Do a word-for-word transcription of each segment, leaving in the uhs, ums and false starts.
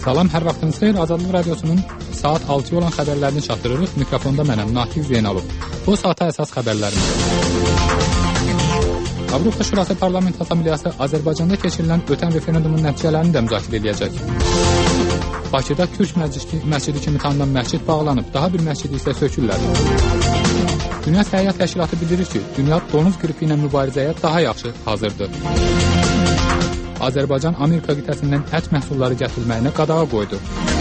Salam, hər vaxtınız xeyir. Azadlıq Radiosunun saat altıya olan xəbərlərini çatdırırıq. Mikrofonda mənəm, Natiq Zeynalov. Bu saata əsas xəbərlərimiz. Avropa Şurası Parlament Assambleyası Azərbaycanda keçirilən ötən referendumun nəticələrini də müzakirə edəcək. Bakıda Türk məscidi kimi tanınan məscid bağlanıb, daha bir məscidi isə sökürlər. Dünya Səhiyyə Təşkilatı bildirir ki, dünya donuz qripi ilə mübarizəyə daha yaxşı hazırdır. Azərbaycan Amerika qitəsindən ət məhsulları gətirilməyinə qadağa qoydu.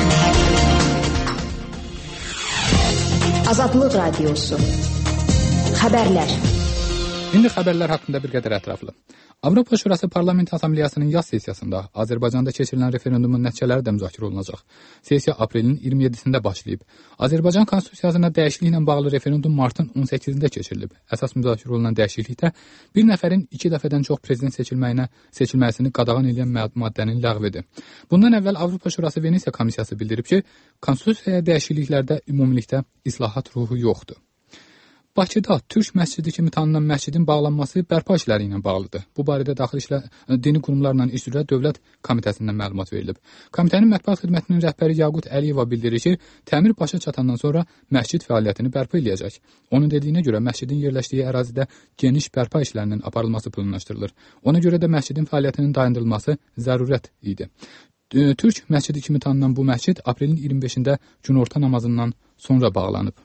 Azadlıq Radiosu. Xəbərlər. İndi xəbərlər haqqında bir qədər ətraflı. Avropa Şurası Parlament Assambleyasının yaz sessiyasında Azərbaycanda keçirilən referendumun nəticələri də müzakirə olunacaq. Sessiya aprelin iyirmi yeddisində başlayıb. Azərbaycan Konstitusiyasına dəyişikliklə bağlı referendum martın on səkkizində keçirilib. Əsas müzakirə olunan dəyişiklikdə bir nəfərin iki dəfədən çox prezident seçilməyinə seçilməsini qadağan edən maddənin ləğvidir. Bundan əvvəl Avropa Şurası Venesiya Komissiyası bildirib ki, Konstitusiyaya dəyişikliklərdə ümumilikdə islahat ruhu yoxdur. Bakıda Türk məscidi kimi tanınan məscidin bağlanması bərpa işləri ilə bağlıdır. Bu barədə Daxili İşlər Dini Qurumlarla İş üzrə Dövlət Komitəsindən məlumat verilib. Komitənin mətbuat xidmətinin rəhbəri Yaqut Əliyeva bildirir ki, təmir başa çatandan sonra məscid fəaliyyətini bərpa edəcək. Onun dediyinə görə məscidin yerləşdiyi ərazidə geniş bərpa işlərinin aparılması planlaşdırılır. Ona görə də məscidin fəaliyyətinin dayandırılması zərurət idi. Türk məscidi kimi tanınan bu məscid aprelin iyirmi beşində günorta namazından sonra bağlanıb.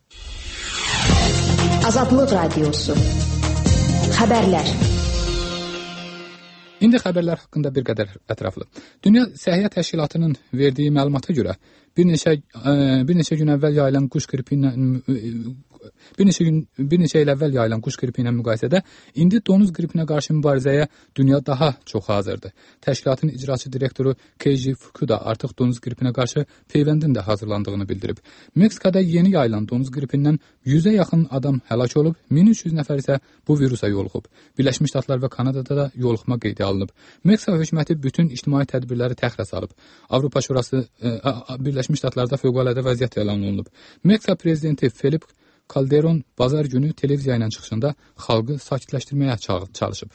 Azadlıq Radiosu. Xəbərlər. İndi xəbərlər haqqında bir qədər ətraflı. Dünya Səhiyyə Təşkilatının verdiyi məlumata görə bir neçə ə, bir neçə gün əvvəl yayılan quş qripi ilə bir neçə gün bir neçə il əvvəl yayılan quş qripi ilə müqayisədə indi donuz qripinə qarşı mübarizəyə dünya daha çox hazırdır. Təşkilatın icraçı direktoru Keiji Fukuda artıq donuz qripinə qarşı peyvəndin də hazırlandığını bildirib. Meksikada yeni yayılan donuz qripindən yüzə yaxın adam həlak olub, min üç yüz nəfər isə bu virusa yoluxub. Birləşmiş Ştatlar və Kanadada da yoluxma qeydə alınıb. Meksika hökuməti bütün ictimai tədbirləri təxirə salıb. Avropa Şurası ə, Birləşmiş Ştatlarda fövqəladə vəziyyət elan olunub. Meksika prezidenti Felip Calderon bazar günü televiziya ilə çıxışında xalqı sakitləşdirməyə çalışıb.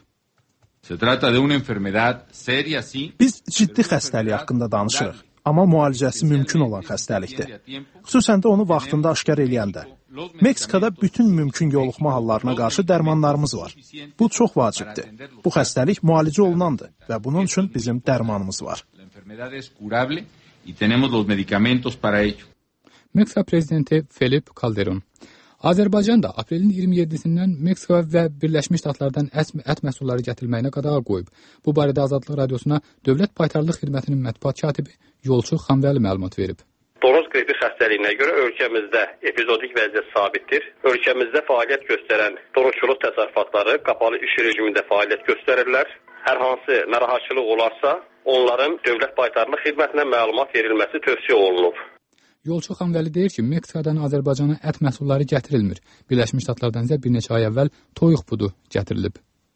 Biz ciddi xəstəlik haqqında danışırıq, amma müalicəsi mümkün olan xəstəlikdir. Xüsusən də onu vaxtında aşkar eləyəndə. Meksikada bütün mümkün yoluxma hallarına qarşı dərmanlarımız var. Bu çox vacibdir. Bu xəstəlik müalicə olunandır və bunun üçün bizim dərmanımız var. Meksika prezidenti Felip Calderon. Azərbaycan da aprelin iyirmi yeddisindən Meksika və Birləşmiş Ştatlardan ət məhsulları gətirilməyinə qadağa qoyub. Bu barədə Azadlıq Radiosuna Dövlət Baytarlıq Xidmətinin mətbuat katibi Yolçu Xanvəli məlumat verib. Donuz qripi xəstəliyinə görə ölkəmizdə epizodik vəziyyət sabitdir. Ölkəmizdə fəaliyyət göstərən donuzçuluq təsərrüfatları qapalı iş rejimində fəaliyyət göstərirlər. Hər hansı narahatçılıq olarsa, onların Dövlət Baytarlıq Xidmətinə məlumat verilməsi tövsiyə olunub. Yolçu Xanvəli deyir ki, Meksikadan Azərbaycana ət məhsulları gətirilmir. Birləşmiş Ştatlardan isə bir neçə ay əvvəl toyuq budu gətirilib.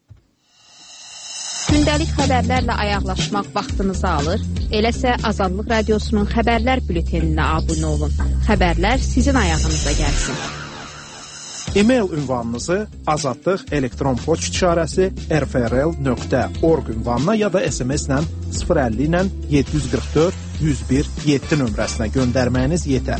Gündəlik xəbərlərlə ayaqlaşmaq vaxtınızı alır. Eləsə Azadlıq Radiosunun xəbərlər bülteninə abunə olun. Xəbərlər sizin ayağınıza gəlsin. E-mail ünvanınızı azadlıq elektron poçt işarəsi r f r l nöqtə org ünvanına ya da S M S-lə sıfır əlli ilə yeddi yüz qırx dörd yüz bir yeddi nömrəsinə göndərməyiniz yetər.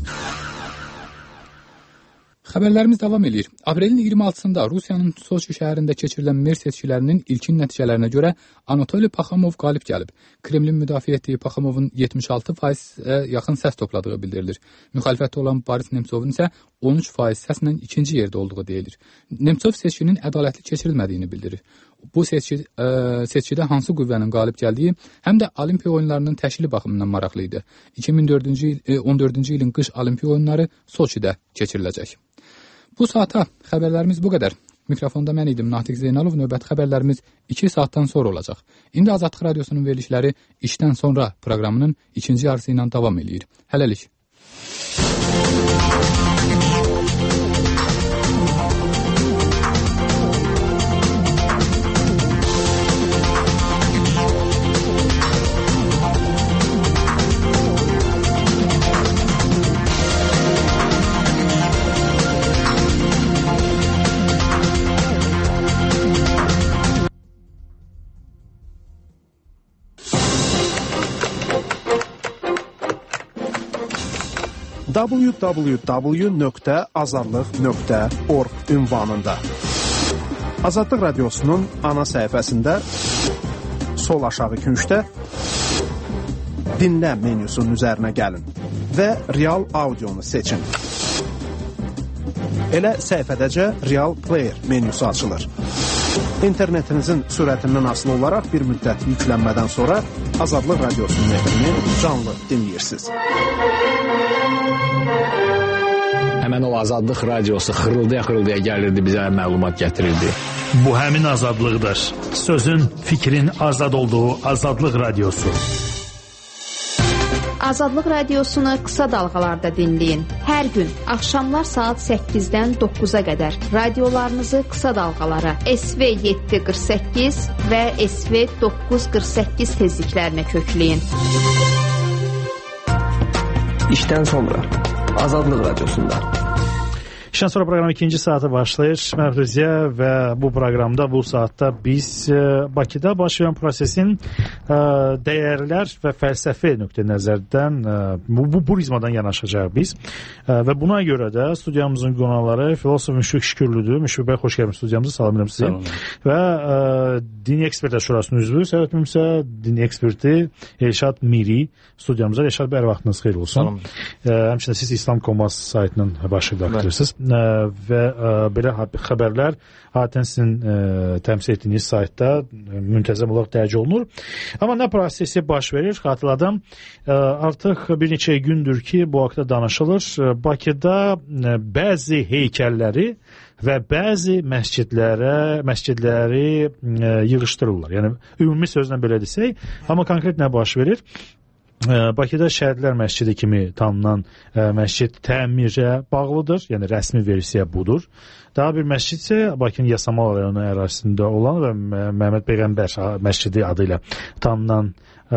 Xəbərlərimiz davam edir. Aprelin iyirmi altısında Rusiyanın Soçi şəhərində keçirilən mer seçkilərinin ilkin nəticələrinə görə Anatoliy Paxomov qalib gəlib. Kremlin müdafiə etdiyi Paxomovun yetmiş altı faizə yaxın səs topladığı bildirilir. Müxalifətdə olan Boris Nemtsovun isə on üç faiz səslə ikinci yerdə olduğu deyilir. Nemtsov seçkinin ədalətli keçirilmədiyini bildirir. Bu seçki, ə, seçkidə hansı qüvvənin qalib gəldiyi həm də Olimpiya oyunlarının təşkili baxımından maraqlı idi. iki min on dördüncü ilin qış Olimpiya oyunları Soçidə keçiriləcək. Bu saata xəbərlərimiz bu qədər. Mikrofonda mən idim, Natiq Zeynalov. Növbəti xəbərlərimiz iki saatdan sonra olacaq. İndi Azadlıq Radiosunun verilişləri işdən sonra proqramının ikinci yarısı ilə davam edir. Hələlik. w w w nöqtə azadlıq nöqtə org ünvanında. Azadlıq Radiosu'nun ana səhifəsində sol aşağı küncdə dinlə menyusunun üzərinə gəlin və Real Audionu seçin. Elə səhifədəcə Real Player menyusu açılır. İnternetinizin sürətindən asılı olaraq bir müddət yüklənmədən sonra Azadlıq Radiosu'nun efrini canlı dinləyirsiniz. Həmən o Azadlıq Radiosu xırıldaya-xırıldaya gəlirdi, bizə məlumat gətirirdi. Bu həmin azadlıqdır. Sözün, fikrin azad olduğu Azadlıq Radiosu. Azadlıq Radiosunu qısa dalğalarda dinləyin. Hər gün axşamlar saat səkkizdən doqquza qədər radiolarınızı qısa dalğalara S V yeddi qırx səkkiz və S V doqquz qırx səkkiz tezliklərinə kökləyin. İşdən sonra Azadlıq Radiosunda. İşdən sonra proqramın ikinci saatı başlayır. Mərhuzə və bu proqramda bu saatda biz e, Bakıda baş verən prosesin e, dəyərlər və fəlsəfi nöqtə nəzərdən e, bu, bu prizmadan yanaşacağıq biz. E, və buna görə də studiyamızın qonaqları filosof Müşfiq Şükürlüdür. Müşfiq bəy, xoş gəlmişsiniz studiyamıza. Salam edirəm sizə. Və e, Dini Ekspertlər Şurasının üzvü, səhvətmimsə Dini Eksperti Elşad Miri studiyamıza. Elşad bəy, vaxtınız xeyir olsun. Salam. E, həmçinin siz İslam Komaz saytının baş redaktorusunuz. Və ə, belə xəbərlər adətən sizin ə, təmsil etdiyiniz saytda ə, müntəzəm olaraq dərc olunur. Amma nə prosesi baş verir? Xatırladım, ə, artıq bir neçə gündür ki, bu haqda danışılır. Bakıda ə, bəzi heykəlləri və bəzi məscidlərə, məscidləri ə, yığışdırırlar. Yəni, ümumi sözlə belə desək, amma konkret nə baş verir? Bakıda Şəhidlər Məscidi kimi tanınan ə, məscid təmirə bağlıdır, yəni rəsmi versiya budur. Daha bir məscid isə Bakının Yasamal rayonu ərazisində olan və Məhəmməd Peyğəmbər məscidi adı ilə tanınan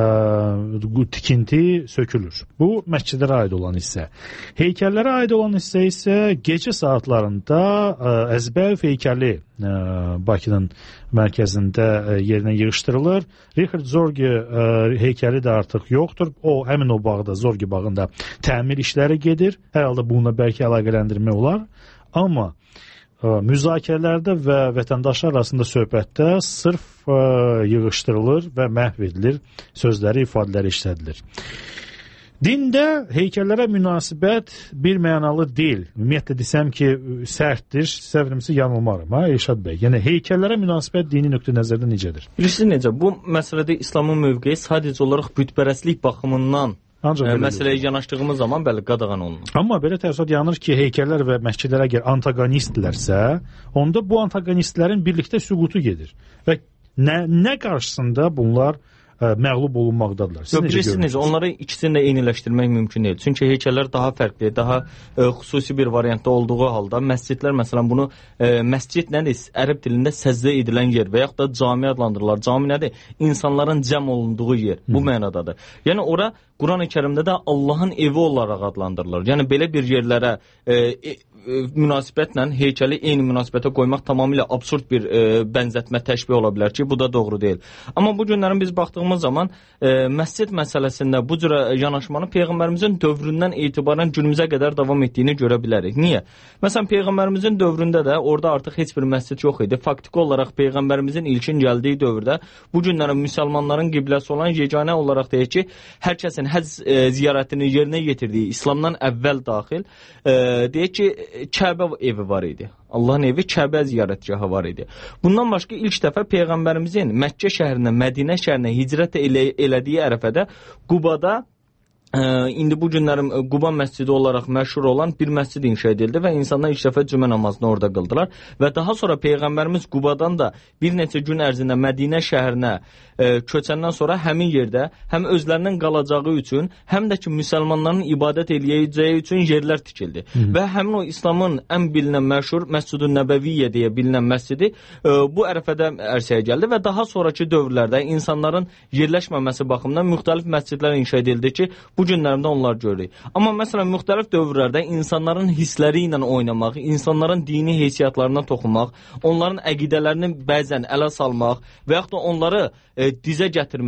ə, tikinti sökülür. Bu məscidlərə aid olan hissə. Heykəllərə aid olan hissə isə gecə saatlarında ə, Əzbəyov heykəli ə, Bakının mərkəzində ə, yerinə yığışdırılır. Richard Zorgi ə, heykəli də artıq yoxdur. O, həmin o bağda, Zorgi bağında təmir işləri gedir. Hər halda bununla bəlkə əlaqələndirmək olar. Amma ə, müzakirələrdə və vətəndaşlar arasında söhbətdə sırf ə, yığışdırılır və məhv edilir, sözləri, ifadələri işlədilir. Dində heykəllərə münasibət bir mənalı deyil. Ümumiyyətlə desəm ki, sərtdir, səvrimsi yanılmarım, ha, Elşad bəy. Yəni, heykəllərə münasibət dini nöqtə nəzərdə necədir? Bilirsiniz necə? Bu məsələdə İslamın mövqeyi sadəcə olaraq bütpərəstlik baxımından ə, məsələyə yanaşdığımız zaman bəli, qadağan olunur. Amma belə təəssürat yanır ki, heykəllər və məscidlər əgər antagonistlərsə, onda bu antagonistlərin birlikdə süqutu gedir. Və nə, nə qarşısında bunlar ə, məğlub olunmaqdadırlar? Yox, bilirsiniz, onları ikisini də eyniləşdirmək mümkün deyil. Çünki heykəllər daha fərqli, daha ə, xüsusi bir variantda olduğu halda məscidlər, məsələn, bunu ə, məscid nədir? Ərəb dilində səzdə edilən yer və yaxud da cami adlandırırlar. Cami nədir? İnsanların cəm olunduğu yer. Bu Hı. mənadadır. Yəni, ora Quran-ı Kərimdə də Allahın evi olaraq adlandırılır. Yəni, belə bir yerlərə e, e, münasibətlə heykəli eyni münasibətə qoymaq tamamilə absurd bir e, bənzətmə, təşbih ola bilər ki, bu da doğru deyil. Amma bu günlərin biz baxdığımız zaman e, məscid məsələsində bu cürə yanaşmanı Peyğəmbərimizin dövründən etibarən günümüzə qədər davam etdiyini görə bilərik. Niyə? Məsələn, Peyğəmbərimizin dövründə də orada artıq heç bir məscid yox idi. Faktiki olaraq Peyğəmbərimizin ilkin gəldiyi dövrdə bu günlərin müsəlmanların qibləsi olan yeganə olaraq deyək ki, hər kəsin həcc e, ziyarətini yerinə yetirdiyi İslamdan əvvəl daxil e, deyək ki, Kəbə evi var idi. Allahın evi Kəbə ziyarətgahı var idi. Bundan başqa ilk dəfə Peyğəmbərimizin Məkkə şəhərinə, Mədinə şəhərinə hicrət elə, elədiyi ərəfədə Qubada Ə, indi bu günlərin Quba məscidi olaraq məşhur olan bir məscid inşa edildi və insanlar ilk dəfə cümə namazını orada qıldılar və daha sonra Peyğəmbərimiz Qubadan da bir neçə gün ərzində Mədinə şəhərinə ə, köçəndən sonra həmin yerdə həm özlərinin qalacağı üçün, həm də ki müsəlmanların ibadət eləyəcəyi üçün yerlər tikildi. Hı. Və həmin o İslamın ən bilinən məşhur Məscid-ü Nəbəviyyə deyə bilinən məscidi ə, bu ərəfədə ərsəyə gəldi və daha sonraki dövrlərdə insanların yerləşməməsi baxımından müxtəlif məscidlər inşa edildi ki, bu günlərdə onlar görürük. Amma məsələn, müxtəlif dövrlərdə insanların hissləri ilə oynamaq, insanların dini heysiyyatlarına toxunmaq, onların əqidələrini bəzən ələ salmaq və yaxud da onları e, dizə gətirmək,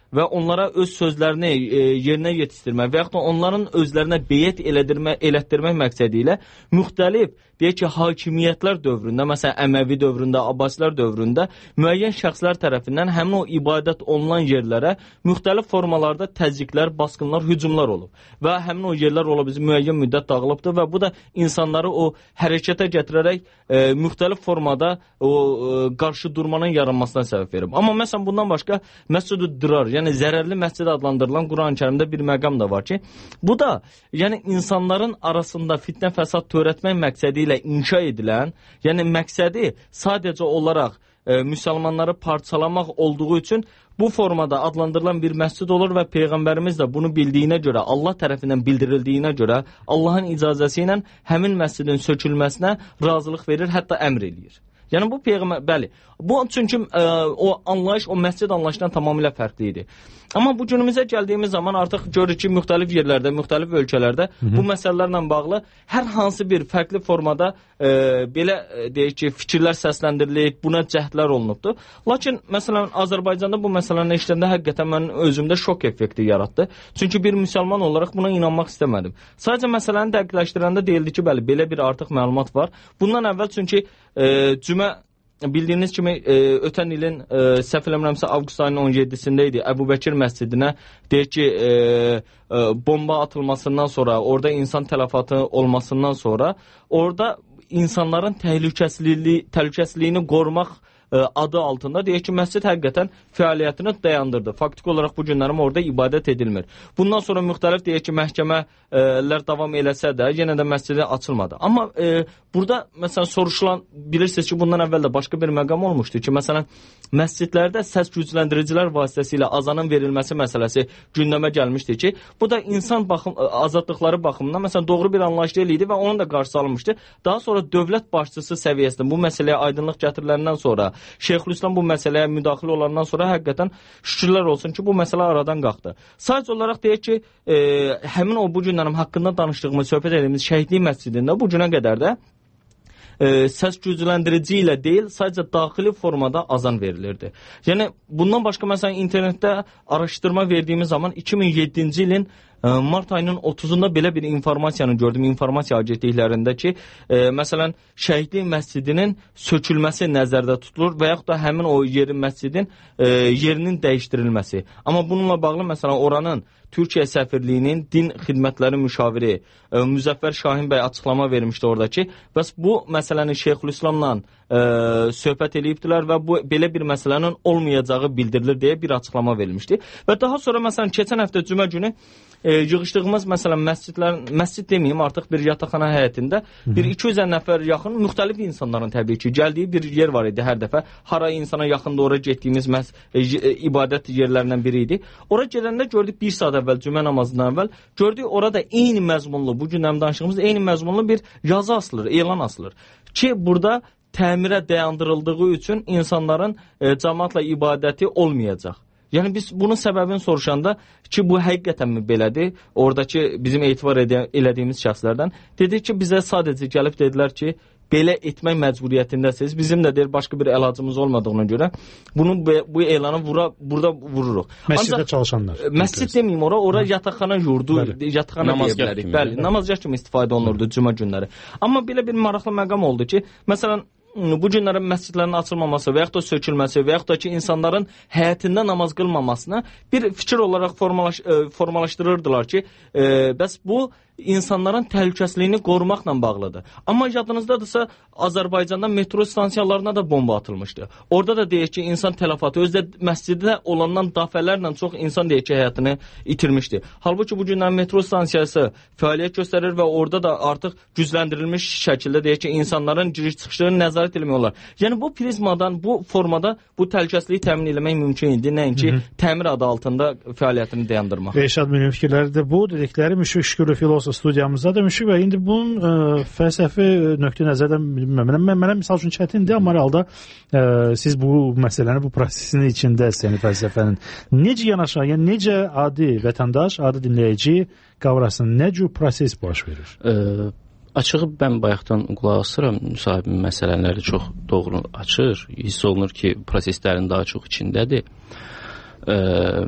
və onlara öz sözlərini e, yerinə yetişdirmək və yaxud da onların özlərinə beyət elədirmə, elətdirmək məqsədi ilə müxtəlif, deyək ki, hakimiyyətlər dövründə, məsələn, Əməvi dövründə, Abbasilər dövründə müəyyən şəxslər tərəfindən həmin o ibadət olunan yerlərə müxtəlif formalarda təzyiqlər, basqınlar, hücumlar olub. Və həmin o yerlər ola bizim müəyyən müddət dağılıbdır və bu da insanları o hərəkətə gətirərək e, müxtəlif formada o e, qarşı durmanın yaranmasına səbəb verib. Amma məsələn, bundan başqa Məscid-ü Dirar, yəni zərərli məscid adlandırılan Quran-Kərimdə bir məqam da var ki, bu da yəni insanların arasında fitnə fəsad törətmək məqsədi ilə inşa edilən, yəni məqsədi sadəcə olaraq e, müsəlmanları parçalamaq olduğu üçün bu formada adlandırılan bir məscid olur və Peyğəmbərimiz də bunu bildiyinə görə, Allah tərəfindən bildirildiyinə görə Allahın icazəsi ilə həmin məscidin sökülməsinə razılıq verir, hətta əmr eləyir. Yəni bu Peyğəmbər, bəli, bu çünki e, o anlayış, o məscid anlayışından tamamilə fərqli idi. Amma bu günümüzə gəldiyimiz zaman artıq görürük ki, müxtəlif yerlərdə, müxtəlif ölkələrdə Hı -hı. bu məsələlərlə bağlı hər hansı bir fərqli formada e, belə e, deyək ki, fikirlər səsləndirilib, buna cəhdlər olunubdur. Lakin məsələn Azərbaycanda bu məsələni eşidəndə həqiqətən mənim özümdə şok effekti yaratdı. Çünki bir müsəlman olaraq buna inanmaq istəmədim. Sadəcə məsələni dəqiqləşdirəndə deyildi ki, bəli, belə bir artıq məlumat var. Bundan əvvəl çünki e, cümə bildiyiniz kimi e, ötən ilin e, səhv eləmirəmsə avqust ayının on yeddisində idi. Əbubəkir məscidinə deyək ki, e, e, bomba atılmasından sonra, orada insan tələfatı olmasından sonra, orada insanların təhlükəsizliyi, təhlükəsizliyini qorumaq adı altında deyək ki, məscid həqiqətən fəaliyyətini dayandırdı. Faktik olaraq bu günlərim orada ibadət edilmir. Bundan sonra müxtəlif deyək ki, məhkəmələr davam eləsə də yenə də məscidi açılmadı. Amma e, burada məsələn soruşulan, bilirsiniz ki, bundan əvvəl də başqa bir məqam olmuşdu ki, məsələn məscidlərdə səs gücləndiricilər vasitəsilə azanın verilməsi məsələsi gündəmə gəlmişdi ki, bu da insan baxım, azadlıqları baxımından məsələn doğru bir anlayış deyil idi və onun da qarşısı alınmışdı. Daha sonra dövlət başçısı səviyyəsində bu məsələyə aydınlıq gətiriləndən sonra Şeyxülislam bu məsələyə müdaxilə olandan sonra həqiqətən şükürlər olsun ki, bu məsələ aradan qalxdı. Sadəcə olaraq deyək ki, e, həmin o bu günlərim haqqında danışdığımız, söhbət edildiyimiz Şəhidlik məscidində bu günə qədər də e, səs gücləndirici ilə deyil, sadəcə daxili formada azan verilirdi. Yəni, bundan başqa məsələn internetdə araşdırma verdiyimiz zaman iki min yeddinci ilin mart ayının otuzunda belə bir informasiyanı gördüm, informasiya agentliklərində ki, e, məsələn, Şəhidlik məscidinin sökülməsi nəzərdə tutulur və yaxud da həmin o yerin məscidin e, yerinin dəyişdirilməsi. Amma bununla bağlı, məsələn, oranın Türkiyə səfirliyinin din xidmətləri müşaviri e, Müzəffər Şahin bəy açıqlama vermişdi orada ki, bəs bu məsələni Şeyxülislamla e, söhbət eləyibdilər və bu belə bir məsələnin olmayacağı bildirilir deyə bir açıqlama verilmişdi. Və daha sonra, məsələn, keçən həftə cümə günü E, yığışdığımız məsələn məscidlərin, məscid deməyim artıq bir yataqxana həyətində bir iki yüz nəfər yaxın müxtəlif insanların təbii ki gəldiyi bir yer var idi hər dəfə. Hara insana yaxında ora getdiyimiz məs e, e, ibadət yerlərindən biri idi. Ora gələndə gördük bir saat əvvəl cümə namazından əvvəl gördük orada eyni məzmunlu, bu gündən danışdığımız eyni məzmunlu bir yazı asılır, elan asılır ki, burada təmirə dayandırıldığı üçün insanların e, cəmaatla ibadəti olmayacaq. Yəni biz bunun səbəbini soruşanda ki, bu həqiqətənmi belədir? Oradakı bizim etibar elədiyimiz şəxslərdən dedik ki, bizə sadəcə gəlib dedilər ki, belə etmək məcburiyyətindəsiniz. Bizim də deyir, başqa bir əlacımız olmadığına görə bunu bu elanı vura, burada vururuq. Məsciddə çalışanlar. Məscid deməyim ora, ora yataqxana yurdu, yataqxana deyə bilərik. Bəli, namazgah kimi istifadə olunurdu cümə günləri. Amma belə bir maraqlı məqam oldu ki, məsələn, bu günlərin məscidlərin açılmaması və yaxud da sökülməsi və yaxud da ki, insanların həyətində namaz qılmamasını bir fikir olaraq formalaş, formalaşdırırdılar ki, e, bəs bu insanların təhlükəsizliyini qorumaqla bağlıdır. Amma yadınızdadırsa, Azərbaycanda metro stansiyalarına da bomba atılmışdı. Orada da deyək ki, insan tələfatı, özdə məsciddə olandan dəfələrlə çox insan deyək ki, həyatını itirmişdi. Halbuki bu günlər metro stansiyası fəaliyyət göstərir və orada da artıq gücləndirilmiş şəkildə deyək ki, insanların giriş-çıxışlarını nəzarət etmək olar. Yəni bu prizmadan, bu formada bu təhlükəsizliyi təmin etmək mümkün idi, nəinki təmir adı altında fəaliyyətini dayandırmaq. Rəşad Münim fikirləri də bu, dedikləri Müşfiq Şükürlü filosof studiyamızda da Müşfiq və indi bunun ə, fəlsəfi nöqtə nəzərdən bilməm. Mən, mənə misal üçün çətindir, amma realda ə, siz bu məsələni, bu prosesin içindəsiniz, yəni fəlsəfənin. Necə yanaşır, yəni necə adi vətəndaş, adi dinləyici qavrasın, nə cür proses baş verir? Ə, açığı mən bayaqdan qulaq asıram, müsahibimin məsələləri çox doğru açır. Hiss olunur ki, proseslərin daha çox içindədir. Ə,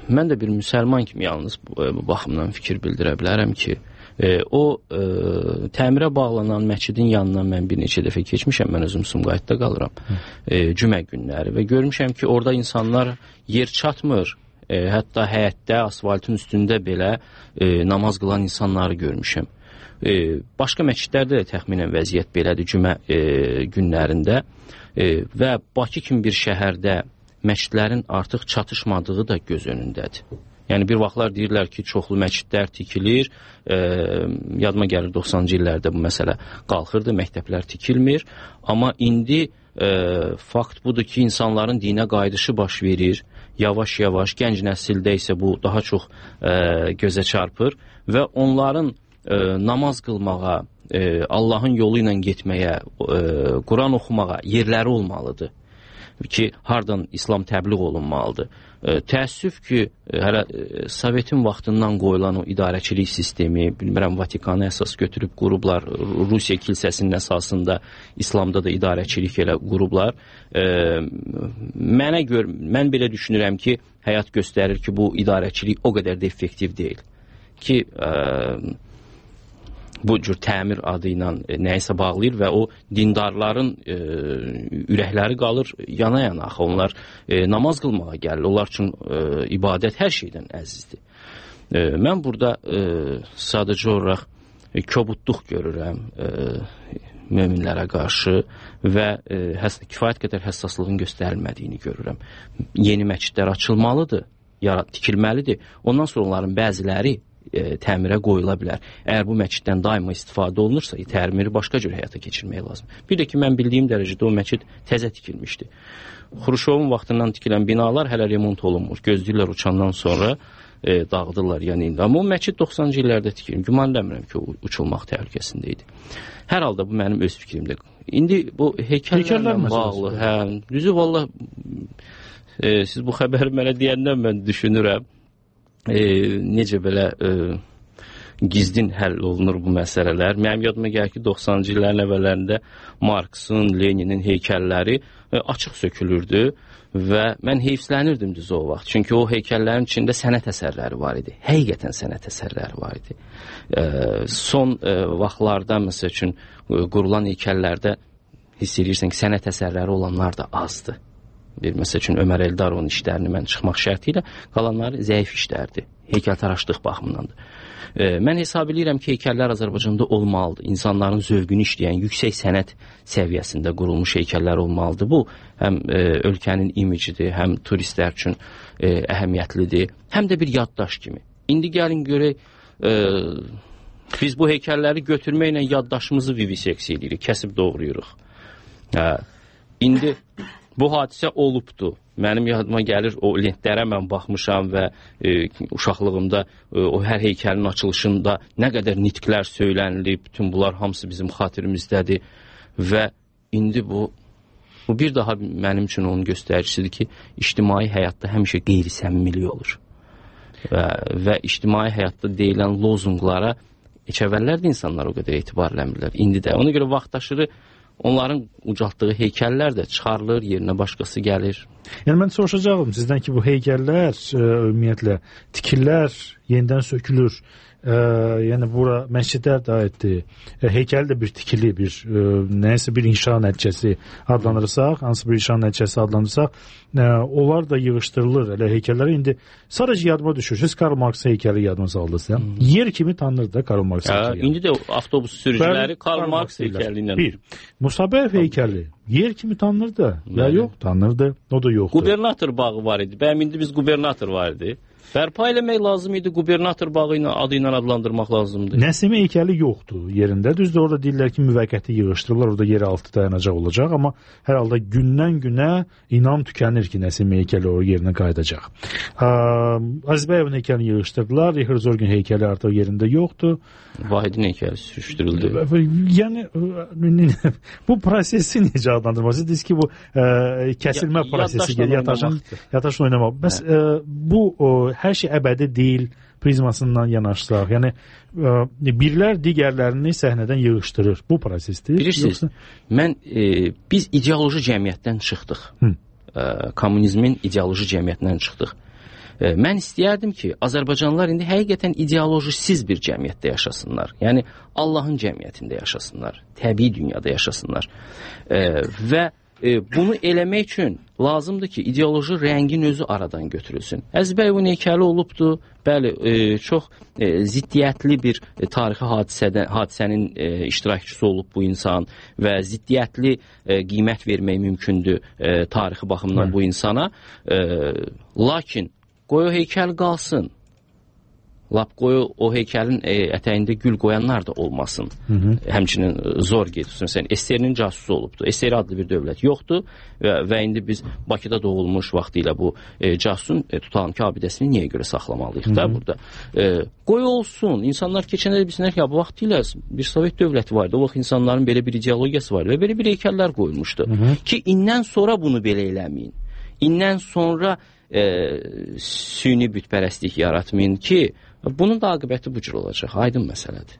mən də bir müsəlman kimi yalnız bu, bu baxımdan fikir bildirə bilərəm ki, e, o e, təmirə bağlanan məscidin yanından mən bir neçə dəfə keçmişəm, mən özüm Sumqayıtda qalıram, e, cümə günləri və görmüşəm ki, orada insanlar yer çatmır, e, hətta həyətdə, asfaltın üstündə belə e, namaz qılan insanları görmüşəm. E, başqa məscidlərdə də təxminən vəziyyət belədir cümə e, günlərində e, və Bakı kimi bir şəhərdə məscidlərin artıq çatışmadığı da göz önündədir. Yəni bir vaxtlar deyirlər ki, çoxlu məscidlər tikilir, e, yadıma gəlir doxsanıncı illərdə bu məsələ qalxırdı, məktəblər tikilmir, amma indi e, fakt budur ki, insanların dinə qayıdışı baş verir, yavaş-yavaş, gənc nəsildə isə bu daha çox e, gözə çarpır və onların e, namaz qılmağa, e, Allahın yolu ilə getməyə, e, Quran oxumağa yerləri olmalıdır ki, hardan İslam təbliğ olunmalıdır. E, təəssüf ki, e, hələ e, Sovetin vaxtından qoyulan o idarəçilik sistemi, bilmirəm, Vatikanı əsas götürüb qurublar, Rusiya kilsəsinin əsasında İslamda da idarəçilik elə qurublar. E, mənə gör, mən belə düşünürəm ki, həyat göstərir ki, bu idarəçilik o qədər də effektiv deyil. Ki, e, bu cür təmir adı ilə nəyisə bağlayır və o dindarların e, ürəkləri qalır yana-yana. Axı onlar e, namaz qılmağa gəlir. Onlar üçün e, ibadət hər şeydən əzizdir. E, mən burada e, sadəcə olaraq e, kobudluq görürəm e, möminlərə qarşı və e, həs kifayət qədər həssaslığın göstərilmədiyini görürəm. Yeni məscidlər açılmalıdır, yarat tikilməlidir. Ondan sonra onların bəziləri E, təmirə qoyula bilər. Əgər bu məsciddən daima istifadə olunursa, təmiri başqa cür həyata keçirmək lazım. Bir də ki, mən bildiyim dərəcədə o məscid təzə tikilmişdi. Xruşovun vaxtından tikilən binalar hələ remont olunmur. Gözləyirlər uçandan sonra e, dağıdırlar. Yəni, amma o məscid doxsanıncı illərdə tikilmiş. Güman eləmirəm ki, o uçulmaq təhlükəsində idi. Hər halda bu mənim öz fikrimdir. İndi bu heykəllərlə bağlı, hə, düzü valla e, siz bu xəbəri mənə deyəndən mən düşünürəm. E, necə belə e, gizdin həll olunur bu məsələlər. Mənim yadıma gəlir ki, doxsanıncı illərin əvvəllərində Marksın, Leninin heykəlləri e, açıq sökülürdü və mən heyfslənirdim düz o vaxt. Çünki o heykəllərin içində sənət əsərləri var idi. Həqiqətən sənət əsərləri var idi. E, son e, vaxtlarda, məsəl üçün, e, qurulan heykəllərdə hiss edirsən ki, sənət əsərləri olanlar da azdır. Bir, məsəl üçün, Ömər Eldarovun işlərini mən çıxmaq şərti ilə qalanları zəif işlərdir. Heykəltaraşlıq baxımındandır. E, mən hesab edirəm ki, heykəllər Azərbaycanda olmalıdır. İnsanların zövqünü işləyən, yüksək sənət səviyyəsində qurulmuş heykəllər olmalıdır. Bu, həm e, ölkənin imicidir, həm turistlər üçün e, əhəmiyyətlidir, həm də bir yaddaş kimi. İndi gəlin görək, e, biz bu heykəlləri götürməklə yaddaşımızı viviseks edirik, kəsib doğrayırıq. Hə, indi bu hadisə olubdur. Mənim yadıma gəlir, o lentlərə mən baxmışam və e, uşaqlığımda e, o hər heykəlin açılışında nə qədər nitqlər söylənilib, bütün bunlar hamısı bizim xatirimizdədir və indi bu, bu bir daha mənim üçün onun göstəricisidir ki, ictimai həyatda həmişə qeyri-səmimilik olur və, və ictimai həyatda deyilən lozunqlara heç əvvəllər də insanlar o qədər etibar eləmirlər, indi də. Ona görə vaxtaşırı onların ucaltdığı heykəllər də çıxarılır, yerinə başqası gəlir. Yəni mən soruşacağım sizdən ki, bu heykəllər, e, ümumiyyətlə, tikilər yenidən sökülür. E, yəni bura məscidlər də aiddir. E, heykəl də bir tikili, bir e, nəyəsə bir inşa nəticəsi adlandırırsaq, hansı bir inşa nəticəsi adlandırırsaq, e, onlar da yığışdırılır. Elə heykəlləri indi sadəcə yadıma düşür. Siz Karl Marx heykəli yadıma saldınız. Hmm. Yer kimi tanınır da Karl Marx heykəli. İndi də avtobus sürücüləri Karl, Karl Marx heykəli ilə. Bir, Musabəyev heykəli yer kimi tanınırdı. Ya yox, tanınırdı. O da yoxdur. Gubernator bağı var idi. Bəyəm indi biz gubernator var idi. Bərpa eləmək lazım idi, gubernator bağı ilə adı ilə adlandırmaq lazımdır. Nəsimi heykəli yoxdur yerində. Düzdür, orada deyirlər ki, müvəqqəti yığışdırırlar, orada yer altı dayanacaq olacaq, amma hər halda gündən günə inam tükənir ki, Nəsimi heykəli o yerinə qayıdacaq. Azbəyevin heykəlini yığışdırdılar, Herzogin heykəli artıq yerində yoxdur. Vahidin heykəli sürüşdürüldü. Yəni, bu prosesi necə adlandırmaq? Siz ki, bu ə, kəsilmə ya, prosesi, yataşın, yataşın oynamaq. Bəs ə, bu o, hər şey əbədi deyil prizmasından yanaşsaq. Yəni, ə, birlər digərlərini səhnədən yığışdırır. Bu prosesdir. Bilirsiniz, yoxsa... mən, e, biz ideoloji cəmiyyətdən çıxdıq. Ə, kommunizmin ideoloji cəmiyyətindən çıxdıq. E, mən istəyərdim ki, Azərbaycanlılar indi həqiqətən ideolojisiz bir cəmiyyətdə yaşasınlar. Yəni Allahın cəmiyyətində yaşasınlar, təbii dünyada yaşasınlar. E, və e, bunu eləmək üçün lazımdır ki, ideoloji rəngin özü aradan götürülsün. Əzbəyevin heykəli olubdur, bəli, e, çox e, ziddiyyətli bir e, tarixi hadisədə, hadisənin e, iştirakçısı olub bu insan və ziddiyyətli e, qiymət vermək mümkündür e, tarixi baxımdan Hı. bu insana. E, lakin qoy o heykəl qalsın. Lap qoy o heykəlin e, ətəyində gül qoyanlar da olmasın. Hı -hı. Həmçinin zor gedirsən. Sən S S R-nin casusu olubdur. S S R adlı bir dövlət yoxdur və, və indi biz Bakıda doğulmuş vaxtı ilə bu e, casusun e, Tutanki abidəsini niyə görə saxlamalıyıq da burada? E, qoy olsun. İnsanlar keçənlər bilsinlər ki, bu vaxtı ilə bir Sovet dövləti vardı. O vaxt insanların belə bir ideologiyası vardı və belə bir heykəllər qoyulmuşdu. Hı -hı. Ki indən sonra bunu belə eləməyin. İndən sonra e, süni bütpərəstlik yaratmayın ki, bunun da aqibəti bu cür olacaq, aydın məsələdir.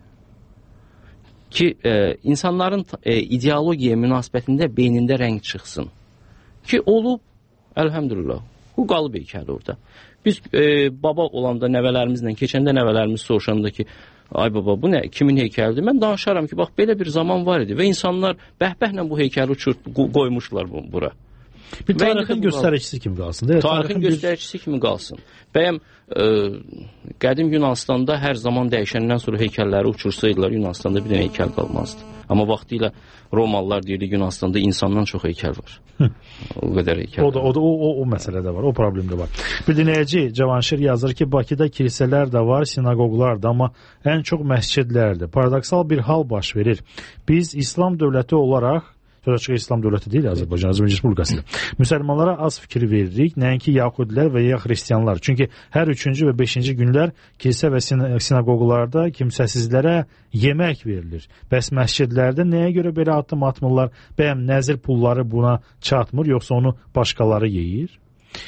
Ki, e, insanların e, ideologiyaya münasibətində beynində rəng çıxsın. Ki, olub, əlhəmdülillah, bu qalıb heykəli orada. Biz e, baba olanda nəvələrimizlə, keçəndə nəvələrimiz soruşanda ki, ay baba, bu nə, kimin heykəlidir? Mən danışaram ki, bax, belə bir zaman var idi və insanlar bəhbəhlə bu heykəli uçurt, qoymuşlar bu, bura. Bir tarixin göstəricisi kimi qalsın. Deyil, tarixin, tarixin göstəricisi kimi qalsın. Bəyəm, e, qədim Yunanıstanda hər zaman dəyişəndən sonra heykəlləri uçursaydılar, Yunanıstanda bir dənə heykəl qalmazdı. Amma vaxtı ilə Romalılar deyirdi, Yunanıstanda insandan çox heykəl var. O qədər heykəl o da, o, da, o, o, o məsələ də var, o problem də var. Bir dinləyici Cavanşir yazır ki, Bakıda kilsələr də var, sinagoglar da, amma ən çox məscidlərdir. Paradoksal bir hal baş verir. Biz İslam dövləti olaraq, Sözəçıq İslam dövləti deyil Azərbaycan, Azərbaycan Respublikasıdır. Müsəlmanlara az fikir veririk, nəinki Yahudilər və ya Xristianlar. Çünki hər üçüncü və beşinci günlər kilsə və sinagoglarda kimsəsizlərə yemək verilir. Bəs məscidlərdə nəyə görə belə addım atmırlar? Bəyəm nəzir pulları buna çatmır, yoxsa onu başqaları yeyir?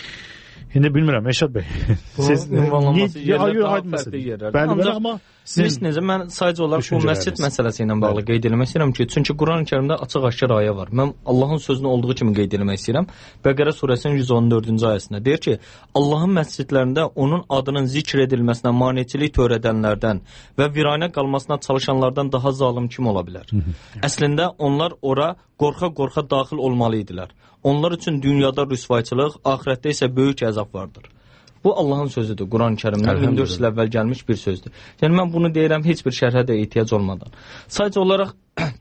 İndi bilmirəm, Eşad bəy. Siz ünvanlanması yerlər daha fərqli yerlərdir. Bəli, bəli, amma siz necə, mən sadəcə olaraq bu məscid məsələsi ilə bağlı qeyd etmək istəyirəm ki, çünki Quran-ı Kərimdə açıq-aşkar ayə var. Mən Allahın sözünü olduğu kimi qeyd etmək istəyirəm. Bəqərə surəsinin yüz on dördüncü ayəsində deyir ki, Allahın məscidlərində onun adının zikr edilməsinə maneçilik törədənlərdən və viranə qalmasına çalışanlardan daha zalım kim ola bilər? Əslində onlar ora qorxa-qorxa daxil olmalı idilər. Onlar üçün dünyada rüsvayçılıq, axirətdə isə böyük əzab vardır. Bu Allahın sözüdür, Quran-ı Kərimdən min dörd yüz il əvvəl gəlmiş bir sözdür. Yəni mən bunu deyirəm heç bir şərhə də ehtiyac olmadan. Sadəcə olaraq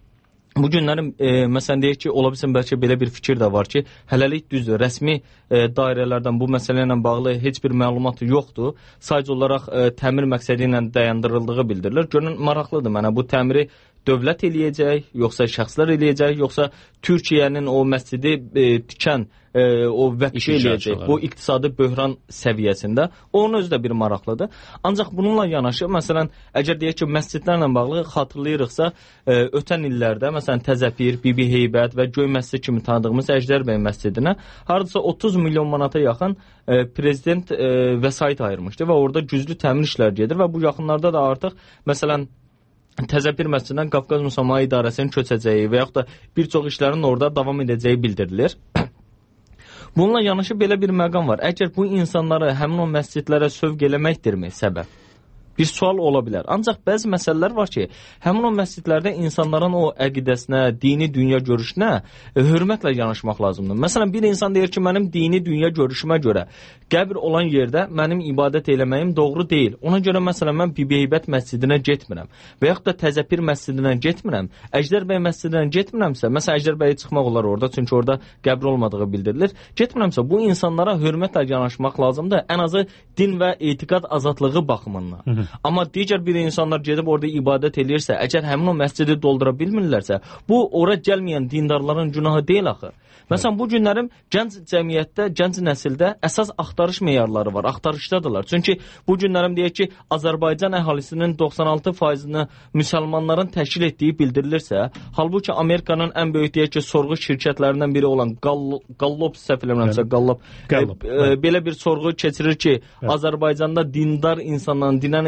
bu günlərin e, məsələn deyək ki, ola bilsin bəlkə belə bir fikir də var ki, hələlik düzdür, rəsmi e, dairələrdən bu məsələ ilə bağlı heç bir məlumat yoxdur. Sadəcə olaraq e, təmir məqsədi ilə dayandırıldığı bildirilir. Görün, maraqlıdır mənə bu təmiri dövlət eləyəcək, yoxsa şəxslər eləyəcək, yoxsa Türkiyənin o məscidi e, tikən e, o vəqti eləyəcək. Bu iqtisadi böhran səviyyəsində. Onun özü də bir maraqlıdır. Ancaq bununla yanaşı, məsələn, əgər deyək ki, məscidlərlə bağlı xatırlayırıqsa, e, ötən illərdə, məsələn, Təzəpir, Bibi Heybət və Göy məscid kimi tanıdığımız Əjdər bəy məscidinə hardasa otuz milyon manata yaxın e, prezident e, vəsait ayırmışdı və orada güclü təmir işlər gedir və bu yaxınlarda da artıq, məsələn, Təzəpir məscidindən Qafqaz Müsəlman İdarəsinin köçəcəyi və yaxud da bir çox işlərin orada davam edəcəyi bildirilir. Bununla yanaşı belə bir məqam var. Əgər bu insanları həmin o məscidlərə sövq eləməkdirmi səbəb? Bir sual ola bilər. Ancaq bəzi məsələlər var ki, həmin o məscidlərdə insanların o əqidəsinə, dini dünya görüşünə e, hörmətlə yanaşmaq lazımdır. Məsələn, bir insan deyir ki, mənim dini dünya görüşümə görə qəbr olan yerdə mənim ibadət eləməyim doğru deyil. Ona görə məsələn mən Bibi Heybət məscidinə getmirəm və yaxud da Təzəpir məscidinə getmirəm. Əjdər bəy məscidinə getmirəmsə, məsələn Əjdər bəyə çıxmaq olar orada, çünki orada qəbr olmadığı bildirilir. Getmirəmsə, bu insanlara hörmətlə yanaşmaq lazımdır. Ən azı din və etiqad azadlığı baxımından. Hı -hı. Amma digər bir insanlar gedib orada ibadət eləyirsə, əgər həmin o məscidi doldura bilmirlərsə, bu ora gəlməyən dindarların günahı deyil axı. Məsələn, bu günlərim gənc cəmiyyətdə, gənc nəsildə əsas axtarış meyarları var, axtarışdadılar. Çünki bu günlərim deyək ki, Azərbaycan əhalisinin doxsan altı faizini müsəlmanların təşkil etdiyi bildirilirsə, halbuki Amerikanın ən böyük deyək ki, sorğu şirkətlərindən biri olan Gallup, səhv eləmirəmsə, Gallup, e, e, belə bir sorğu keçirir ki, evet. Azərbaycanda dindar insanların, dinənə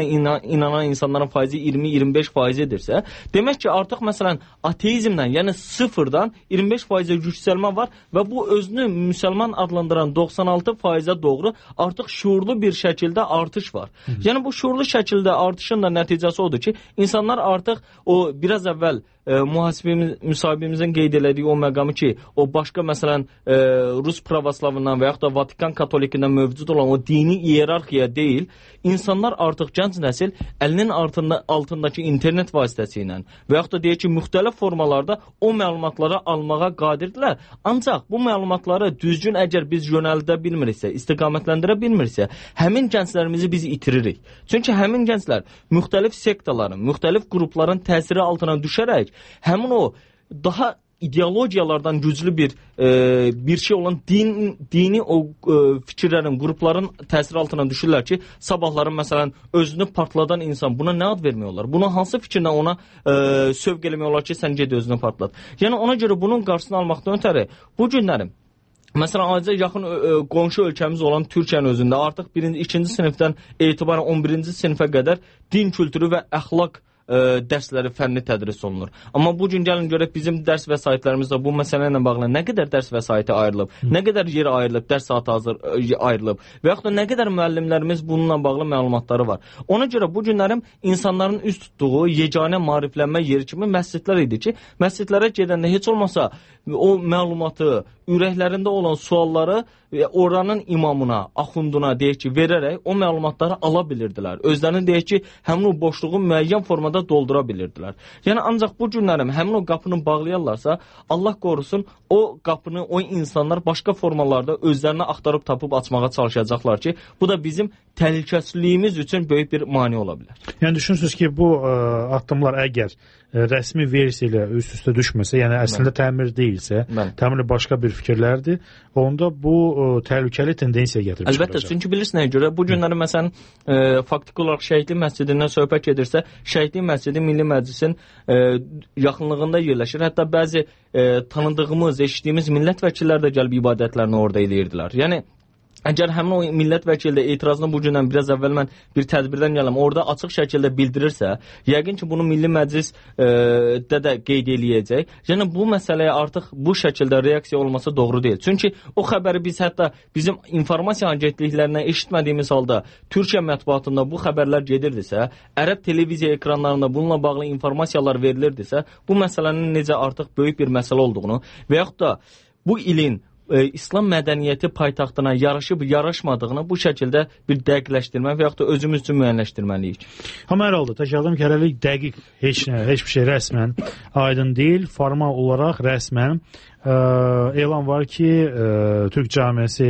inan, inanan insanların faizi iyirmi iyirmi beş faizidirsə, demək ki, artıq məsələn ateizmdən, yəni sıfırdan iyirmi beş faizə yüksəlmə var və bu özünü müsəlman adlandıran doxsan altı faizə doğru artıq şuurlu bir şəkildə artış var. Hı -hı. Yəni bu şuurlu şəkildə artışın da nəticəsi odur ki, insanlar artıq o biraz əvvəl e, mühasibimiz, müsahibimizin qeyd elədiyi o məqamı ki, o başqa məsələn e, Rus pravoslavından və yaxud da Vatikan katolikindən mövcud olan o dini iyerarxiya deyil, insanlar artıq gənc nəsil əlinin altında, altındakı internet vasitəsilə və yaxud da deyək ki, müxtəlif formalarda o məlumatları almağa qadirdirlər. Ancaq bu məlumatları düzgün əgər biz yönəldə bilmiriksə, istiqamətləndirə bilmiriksə, həmin gənclərimizi biz itiririk. Çünki həmin gənclər müxtəlif sektaların, müxtəlif qrupların təsiri altına düşərək həmin o daha ideologiyalardan güclü bir e, bir şey olan din, dini o e, fikirlərin, qrupların təsiri altına düşürlər ki, sabahları məsələn özünü partladan insan buna nə ad vermiyorlar? Buna hansı fikirlə ona e, sövq eləmiyorlar ki, sən ged özünü partlat? Yəni ona görə bunun qarşısını almaqdan ötəri bu günlərim məsələn, ayrıca yaxın ə, qonşu ölkəmiz olan Türkiyənin özündə artıq birinci, ikinci sinifdən etibarən on birinci sinifə qədər din kültürü və əxlaq ə, dərsləri fənni tədris olunur. Amma bu gün gəlin görək bizim dərs vəsaitlərimizdə bu məsələ ilə bağlı nə qədər dərs vəsaiti ayrılıb, Hı. nə qədər yer ayrılıb, dərs saatı hazır ə, ayrılıb və yaxud da nə qədər müəllimlərimiz bununla bağlı məlumatları var. Ona görə bu günlərim insanların üst tutduğu yeganə maariflənmə yeri kimi məscidlər idi ki, məscidlərə gedəndə heç olmasa o məlumatı, ürəklərində olan sualları oranın imamına, axunduna deyək ki, verərək o məlumatları ala bilirdilər. Özlərini deyək ki, həmin o boşluğu müəyyən formada doldura bilirdilər. Yəni ancaq bu günlərim həmin o qapını bağlayarlarsa, Allah qorusun, o qapını o insanlar başqa formalarda özlərini axtarıb tapıb açmağa çalışacaqlar ki, bu da bizim təhlükəsizliyimiz üçün böyük bir mane ola bilər. Yəni düşünürsünüz ki, bu ə, addımlar əgər ə, rəsmi versiya ilə üst-üstə düşməsə, yəni əslində təmir deyilsə, Mən. təmir başqa bir fikirlərdir, onda bu ə, təhlükəli tendensiya gətirib çıxaracaq. Əlbəttə, çünki bilirsiniz nəyə görə? Bu günləri məsələn ə, faktiki olaraq Şəhidlik məscidindən söhbət gedirsə, Şəhidlik məscidi Milli Məclisin ə, yaxınlığında yerləşir. Hətta bəzi ə, tanıdığımız, eşitdiyimiz millət vəkilləri də gəlib ibadətlərini orada eləyirdilər. Yəni əgər həmin o millət vəkili də etirazını bu gündən biraz əvvəl mən bir tədbirdən gələm, orada açıq şəkildə bildirirsə, yəqin ki, bunu Milli Məclis e, də də qeyd eləyəcək. Yəni bu məsələyə artıq bu şəkildə reaksiya olması doğru deyil. Çünki o xəbəri biz hətta bizim informasiya agentliklərindən eşitmədiyimiz halda Türkiyə mətbuatında bu xəbərlər gedirdisə, ərəb televiziya ekranlarında bununla bağlı informasiyalar verilirdisə, bu məsələnin necə artıq böyük bir məsələ olduğunu və yaxud da bu ilin İslam mədəniyyəti paytaxtına yaraşıb yaraşmadığını bu şəkildə bir dəqiqləşdirmə və yaxud da özümüz üçün müəyyənləşdirməliyik. Amma hər halda təkrarladım ki, hələlik dəqiq heç nə, heç bir şey rəsmən aydın deyil, formal olaraq rəsmən ə, elan var ki, ə, Türk camiəsi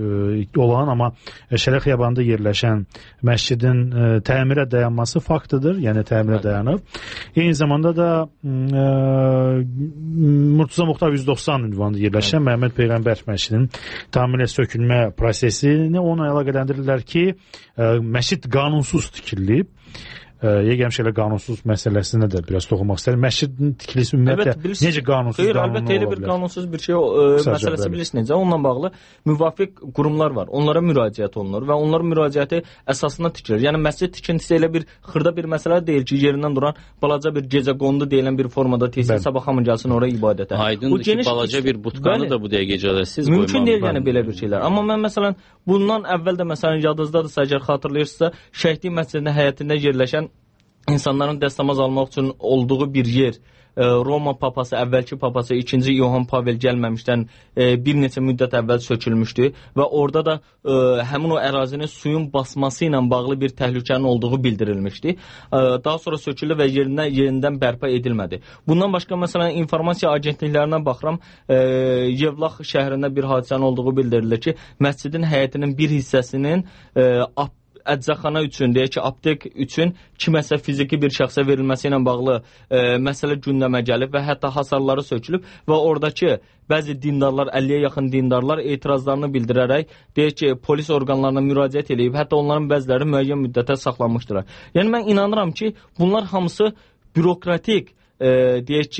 ə, olan, amma Şərəf Xiyabanında yerləşən məscidin ə, təmirə dayanması faktıdır, yəni təmirə dayanıb. Eyni zamanda da ə, Murtuza Muxtar yüz doxsan ünvanında yerləşən Məhəmməd Peyğəmbər məscidinin təmirə sökülmə prosesini ona əlaqələndirirlər ki, ə, məscid qanunsuz tikilib. Yegəmişə elə qanunsuz məsələsinə də biraz toxunmaq istəyirəm. Məscidin tikilisi ümumiyyətlə necə qanunsuz, Xeyr, qanunlu əlbəttə elə bir qanunsuz bir şey o, ə, məsələsi bilirsiniz. Onunla bağlı müvafiq qurumlar var. Onlara müraciət olunur və onların müraciəti əsasında tikilir. Yəni məscid tikintisi elə bir xırda bir məsələ deyil ki, yerindən duran balaca bir gecəqondu deyilən bir formada tikilsin, sabah hamı gəlsin ora ibadətə. Aydındır ki, balaca bir butqanı bəli, da bu dəqiqəcədə siz qoymaq. Mümkün deyil yəni belə bir şeylər. Amma mən məsələn bundan əvvəl də məsələn yadınızdadırsa, əgər xatırlayırsınızsa, Şəhidlik məscidinin həyətində yerləşən insanların dəstəmaz almaq üçün olduğu bir yer, Roma papası, əvvəlki papası ikinci Yohan Pavel gəlməmişdən bir neçə müddət əvvəl sökülmüşdü və orada da həmin o ərazinin suyun basması ilə bağlı bir təhlükənin olduğu bildirilmişdi. Daha sonra söküldü və yerinə, yerindən bərpa edilmədi. Bundan başqa məsələn informasiya agentliklərinə baxıram, Yevlax şəhərində bir hadisənin olduğu bildirilir ki, məscidin həyətinin bir hissəsinin ap əczaxana üçün, deyək ki, aptek üçün kiməsə fiziki bir şəxsə verilməsi ilə bağlı e, məsələ gündəmə gəlib və hətta hasarları sökülüb və oradakı bəzi dindarlar, əlliyə yaxın dindarlar etirazlarını bildirərək, deyək ki, polis orqanlarına müraciət edib, hətta onların bəziləri müəyyən müddətə saxlanmışdılar. Yəni mən inanıram ki, bunlar hamısı bürokratik, e, deyək ki,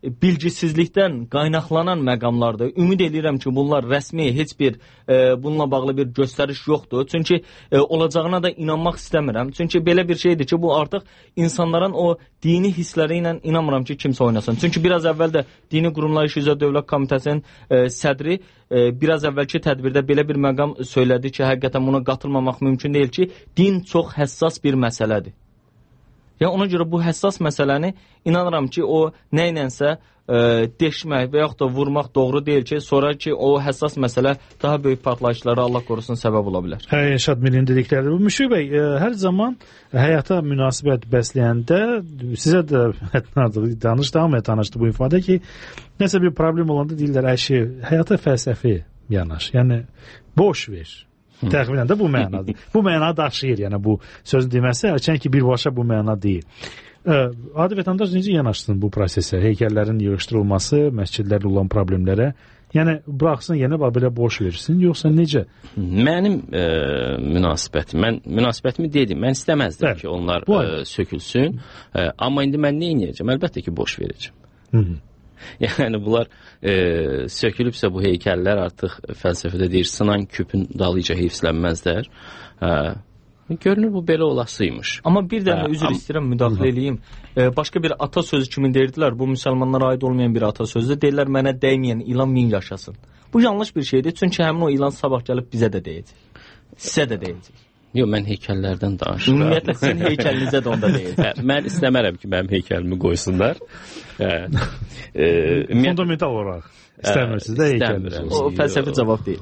bilgisizlikdən qaynaqlanan məqamlardır. Ümid edirəm ki, bunlar rəsmi heç bir e, bununla bağlı bir göstəriş yoxdur. Çünki e, olacağına da inanmaq istəmirəm. Çünki belə bir şeydir ki, bu artıq insanların o dini hissləri ilə inanmıram ki, kimsə oynasın. Çünki biraz əvvəl də Dini Qurumlar İşi üzrə Dövlət Komitəsinin e, sədri e, biraz əvvəlki tədbirdə belə bir məqam söylədi ki, həqiqətən buna qatılmamaq mümkün deyil ki, din çox həssas bir məsələdir. Yəni ona görə bu həssas məsələni inanıram ki, o nə ilənsə e, deşmək və yaxud da vurmaq doğru deyil ki, sonra ki, o həssas məsələ daha böyük partlayışlara Allah qorusun səbəb ola bilər. Hə, Şadmir'in dedikləri. Bu Müşfiq bəy, e, hər zaman həyata münasibət bəsləyəndə sizə də artıq danışdı, amma tanışdı bu ifadə ki, nəsə bir problem olanda deyirlər, əşi, həyata fəlsəfi yanaş. Yəni boş ver. Təxminən də bu mənadır. Bu məna daşıyır, yəni bu sözün deməsi, hərçən ki, birbaşa bu məna deyil. Adi vətəndaş necə yanaşsın bu prosesə? Heykəllərin yığışdırılması, məscidlərlə olan problemlərə, yəni buraxsın, yenə belə boş versin, yoxsa necə? Mənim e, münasibətim, mən münasibətimi dedim, mən istəməzdim Bəli. ki, onlar e, sökülsün, e, amma indi mən nə edəcəm? Əlbəttə ki, boş verəcəm. Hı -hı. Yəni bunlar e, sökülübsə bu heykəllər artıq fəlsəfədə deyir, sınan küpün dalıca hifzlənməzlər. E, görünür bu belə olasıymış. Amma bir dənə üzr istəyirəm, müdaxilə eləyim. E, başqa bir ata sözü kimi deyirdilər, bu müsəlmanlara aid olmayan bir ata sözü. Deyirlər, mənə dəyməyən ilan min yaşasın. Bu yanlış bir şeydir, çünki həmin o ilan sabah gəlib bizə də deyəcək. Sizə də deyəcək. Yox, mən heykəllərdən danışıram. Ümumiyyətlə, sizin heykəlinizə də onda deyil. Mən istəmərəm ki, mənim heykəlimi qoysunlar. e, ümumiyyət... Fundamental olaraq istəmirsiniz də heykəliniz olsun. O fəlsəfi cavab deyil.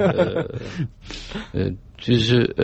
e, düzü, e,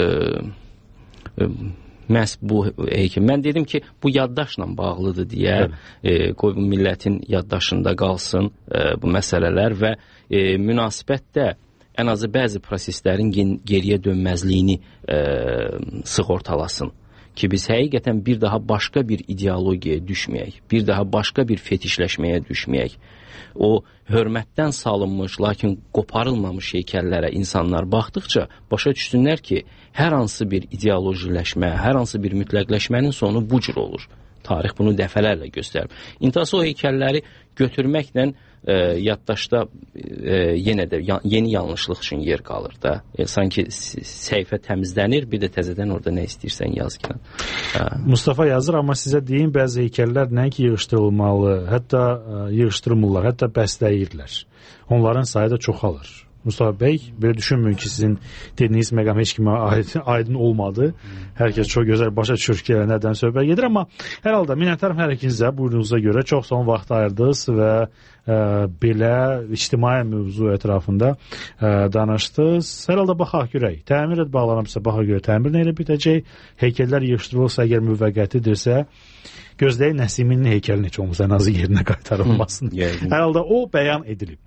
e, məhz bu heykəl. Mən dedim ki, bu yaddaşla bağlıdır deyə, e, qoy bu millətin yaddaşında qalsın e, bu məsələlər və e, münasibətdə ən azı bəzi proseslərin geriyə dönməzliyini e, sığortalasın ki, biz həqiqətən bir daha başqa bir ideologiyaya düşməyək, bir daha başqa bir fetişləşməyə düşməyək. O hörmətdən salınmış, lakin qoparılmamış heykəllərə insanlar baxdıqca başa düşsünlər ki, hər hansı bir ideolojiləşmə, hər hansı bir mütləqləşmənin sonu bu cür olur. Tarix bunu dəfələrlə göstərib. İntihası o heykəlləri götürməklə e, yaddaşda e, yenə də yan, yeni yanlışlıq üçün yer qalır da. E, sanki səhifə təmizlənir, bir də təzədən orada nə istəyirsən yaz ki. Mustafa yazır, amma sizə deyim, bəzi heykəllər nəinki yığışdırılmalı, hətta e, yığışdırmırlar, hətta bəsləyirlər. Onların sayı da çoxalır. Mustafa bəy, belə düşünmün ki, sizin dediyiniz məqam heç kimə aydın olmadı. Hər kəs çox gözəl başa düşür ki, nədən söhbət gedir, amma hər halda minnətdarım hər ikinizə buyruğunuza görə çox son vaxt ayırdınız və e, belə ictimai mövzu ətrafında e, danışdınız. Hər halda baxaq görək. Təmir et bağlanıbsa baxaq görək. Təmir nə ilə bitəcək? Heykəllər yığışdırılırsa, əgər müvəqqətidirsə, gözləyin Nəsiminin heykəlini heç olmasa ən azı yerinə qaytarılmasın. Hər halda o bəyan edilib.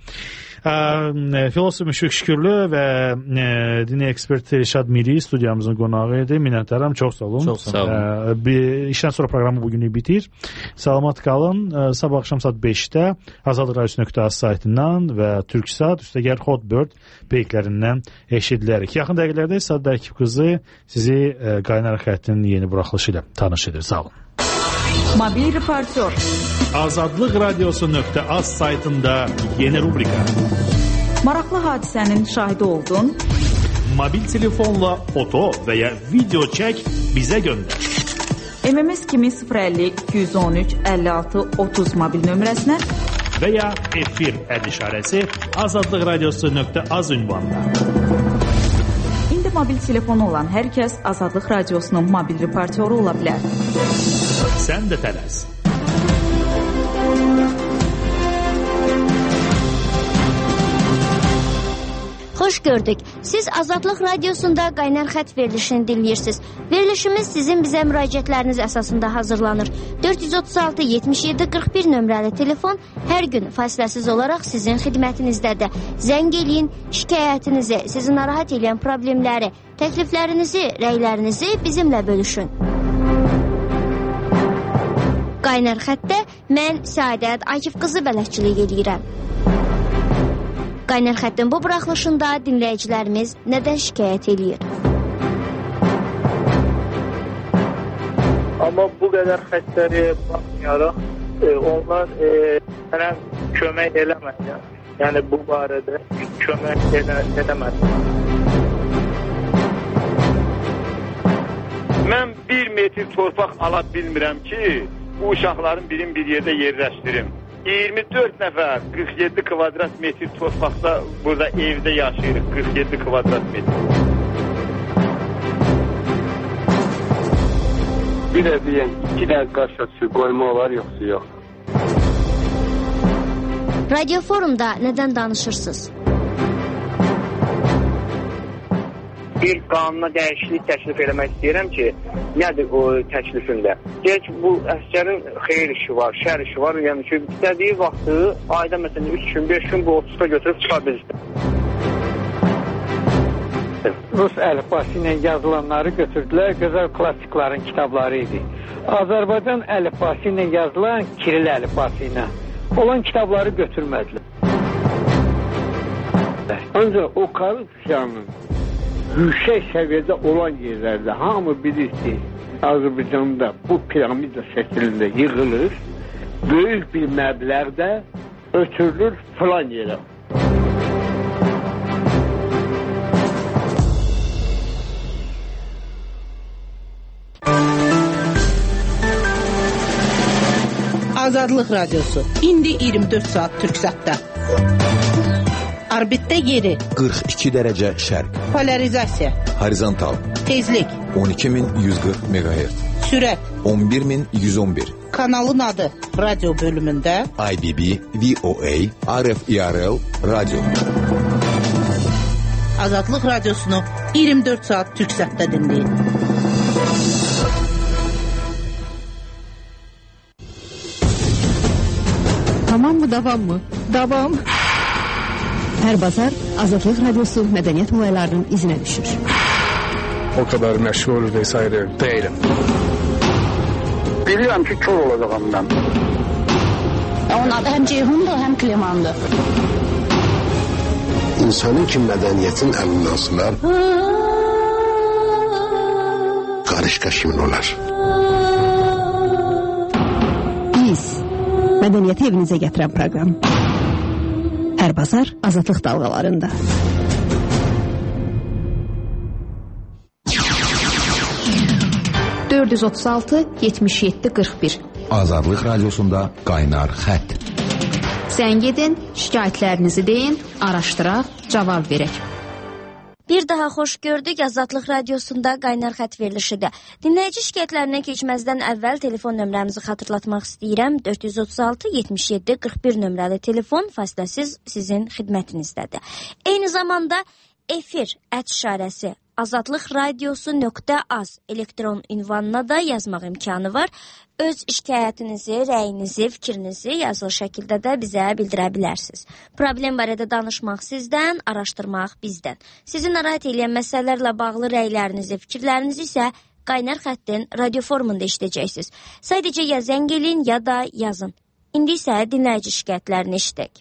Filosof Müşfiq Şükürlü və e, dini ekspert Şadmiri studiyamızın qonağı idi. Minnətdaram, çox sağ olun. Çox sağ olun. E, işdən sonra proqramı bugünü bitir. Salamat qalın. E, sabah axşam saat beşdə azadlıq radiosu nöqtə az saytından və Türksat, üstəgəl Hotbird peyklərindən eşidilərik. Yaxın dəqiqələrdə Sadə Əkib qızı sizi e, qaynar xəttinin yeni buraxılışı ilə tanış edir. Sağ olun. Mobil reportör. Azadlıq radiosu nöqtə az saytında yeni rubrika. Maraqlı hadisənin şahidi oldun. Mobil telefonla foto və ya video çək, bizə göndər. M M S kimi sıfır əlli iki yüz on üç əlli altı otuz mobil nömrəsinə və ya efir əd işarəsi azadlıq radiosu nöqtə az ünvanına. İndi mobil telefonu olan hər kəs Azadlıq radiosunun mobil reportyoru ola bilər. Sən də tələs. Xoş gördük. Siz Azadlıq Radiosunda qaynar xətt verilişini dinləyirsiniz. Verilişimiz sizin bizə müraciətləriniz əsasında hazırlanır. dörd yüz otuz altı yetmiş yeddi qırx bir nömrəli telefon hər gün fasiləsiz olaraq sizin xidmətinizdədir. Zəng eləyin, şikayətinizi, sizi narahat edən problemləri, təkliflərinizi, rəylərinizi bizimlə bölüşün. Qaynar xəttdə mən Səadət Akif qızı bələdçilik edirəm. Qaynar xəttin bu buraxılışında dinləyicilərimiz nədən şikayət edir? Amma bu qədər xəttləri baxmayaraq, e, onlar e, mənə kömək eləmədi. Yəni bu barədə kömək elə, eləmədi. Mən bir metr torpaq ala bilmirəm ki, bu uşaqların birini bir yerdə yerləşdirim. iyirmi dörd nəfər qırx yeddi kvadrat metr torpaqda burada evdə yaşayırıq, qırx yeddi kvadrat metr. Bir də deyən, iki dəqiq qarşı su qoyma olar, yoxsa yox. Radio Forumda nədən danışırsınız? Bir qanuna dəyişiklik təklif eləmək istəyirəm ki, nədir o təklifində? Deyək ki, bu əsgərin xeyir işi var, şər işi var, yəni ki, istədiyi vaxtı ayda məsələn üç gün, beş gün bu otuzda götürüb çıxa bilsin. Rus əlifbası ilə yazılanları götürdülər, gözəl klassikların kitabları idi. Azərbaycan əlifbası ilə yazılan Kiril əlifbası ilə olan kitabları götürmədilər. Ancaq o korrupsiyanın yüksək səviyyədə olan yerlərdə hamı bilir ki, Azərbaycanda bu piramida şəklində yığılır, böyük bir məbləğdə ötürülür filan yerə. Azadlıq Radiosu. İndi iyirmi dörd saat Türksatda. Orbitdə yeri. qırx iki dərəcə şərq. Polarizasiya. Horizontal. Tezlik. on iki min yüz qırx meqahertz. Sürət. on bir min yüz on bir. Kanalın adı radio bölümündə I B B, V O A, R F I R L, radio. Azadlıq Radiosunu iyirmi dörd saat Türksatda dinləyin. Tamam mı, davam mı? Davam. Hər bazar Azadlıq Radiosu mədəniyyət olaylarının izinə düşür. O kadar məşhur vesaire değilim. Bilirəm ki, kör olacağım mən. Onun adı həm Ceyhundur, həm Klemandır. İnsanın ki, mədəniyyətin əlindən asılar, qarışqa kimin olar? Biz, mədəniyyəti evinizə gətirən proqram. Hər bazar Azadlıq dalğalarında. dörd yüz otuz altı yetmiş yeddi qırx bir Azadlıq Radiosunda qaynar xətt. Zəng edin, şikayətlərinizi deyin, araşdıraq, cavab verək. Bir daha xoş gördük. Azadlıq Radiosunda qaynar xətt verilişidir. Dinləyici şikayətlərinə keçməzdən əvvəl telefon nömrəmizi xatırlatmaq istəyirəm. dörd yüz otuz altı yetmiş yeddi qırx bir nömrəli telefon fasiləsiz sizin xidmətinizdədir. Eyni zamanda efir ət işarəsi azadlıq radiosu nöqtə az elektron ünvanına da yazmaq imkanı var. Öz şikayətinizi, rəyinizi, fikrinizi yazılı şəkildə də bizə bildirə bilərsiniz. Problem barədə danışmaq sizdən, araşdırmaq bizdən. Sizi narahat edən məsələlərlə bağlı rəylərinizi, fikirlərinizi isə qaynar xəttin radio formunda işləyəcəksiniz. Sadəcə ya zəng edin, ya da yazın. İndi isə dinləyici şikayətlərini eşidək.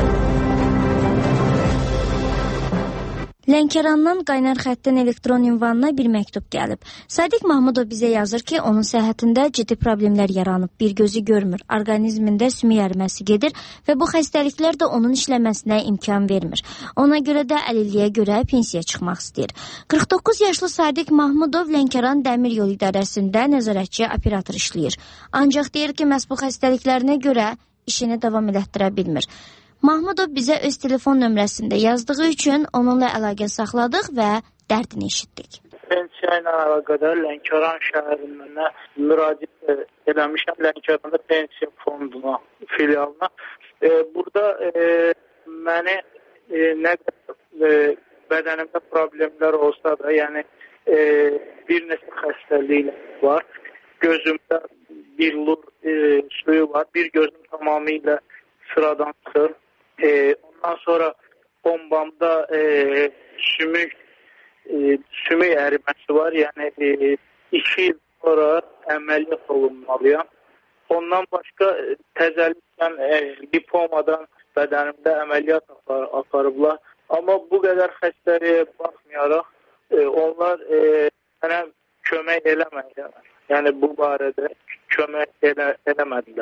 Lənkərandan qaynar xəttin elektron ünvanına bir məktub gəlib. Sadiq Mahmudov bizə yazır ki, onun səhhətində ciddi problemlər yaranıb. Bir gözü görmür, orqanizmində sümük əriməsi gedir və bu xəstəliklər də onun işləməsinə imkan vermir. Ona görə də əlilliyə görə pensiya çıxmaq istəyir. qırx doqquz yaşlı Sadiq Mahmudov Lənkəran Dəmir Yol İdarəsində nəzarətçi operator işləyir. Ancaq deyir ki, məhz bu xəstəliklərinə görə işini davam elətdirə bilmir. Mahmudov bizə öz telefon nömrəsində yazdığı üçün onunla əlaqə saxladıq və dərdini eşitdik. Pensiya ilə əlaqədar Lənkəran şəhərində müraciət eləmişəm, Lənkəranda pensiya fonduna, filialına. E, burada e, məni e, nə e, bədənimdə problemlər olsa da, yəni e, bir neçə xəstəliklər var. Gözümdə bir lur e, suyu var, bir gözüm tamamilə sıradan çıxır. E, ondan sonra bombamda e, sümük e, sümük əriməsi var. Yəni e, iki il sonra əməliyyat olunmalıyam. Ondan başqa təzəlikdən e, lipomadan bədənimdə əməliyyat apar aparıblar. Amma bu qədər xəstəliyə baxmayaraq e, onlar e, mənə kömək eləmədilər. Yəni bu barədə kömək elə eləmədilər.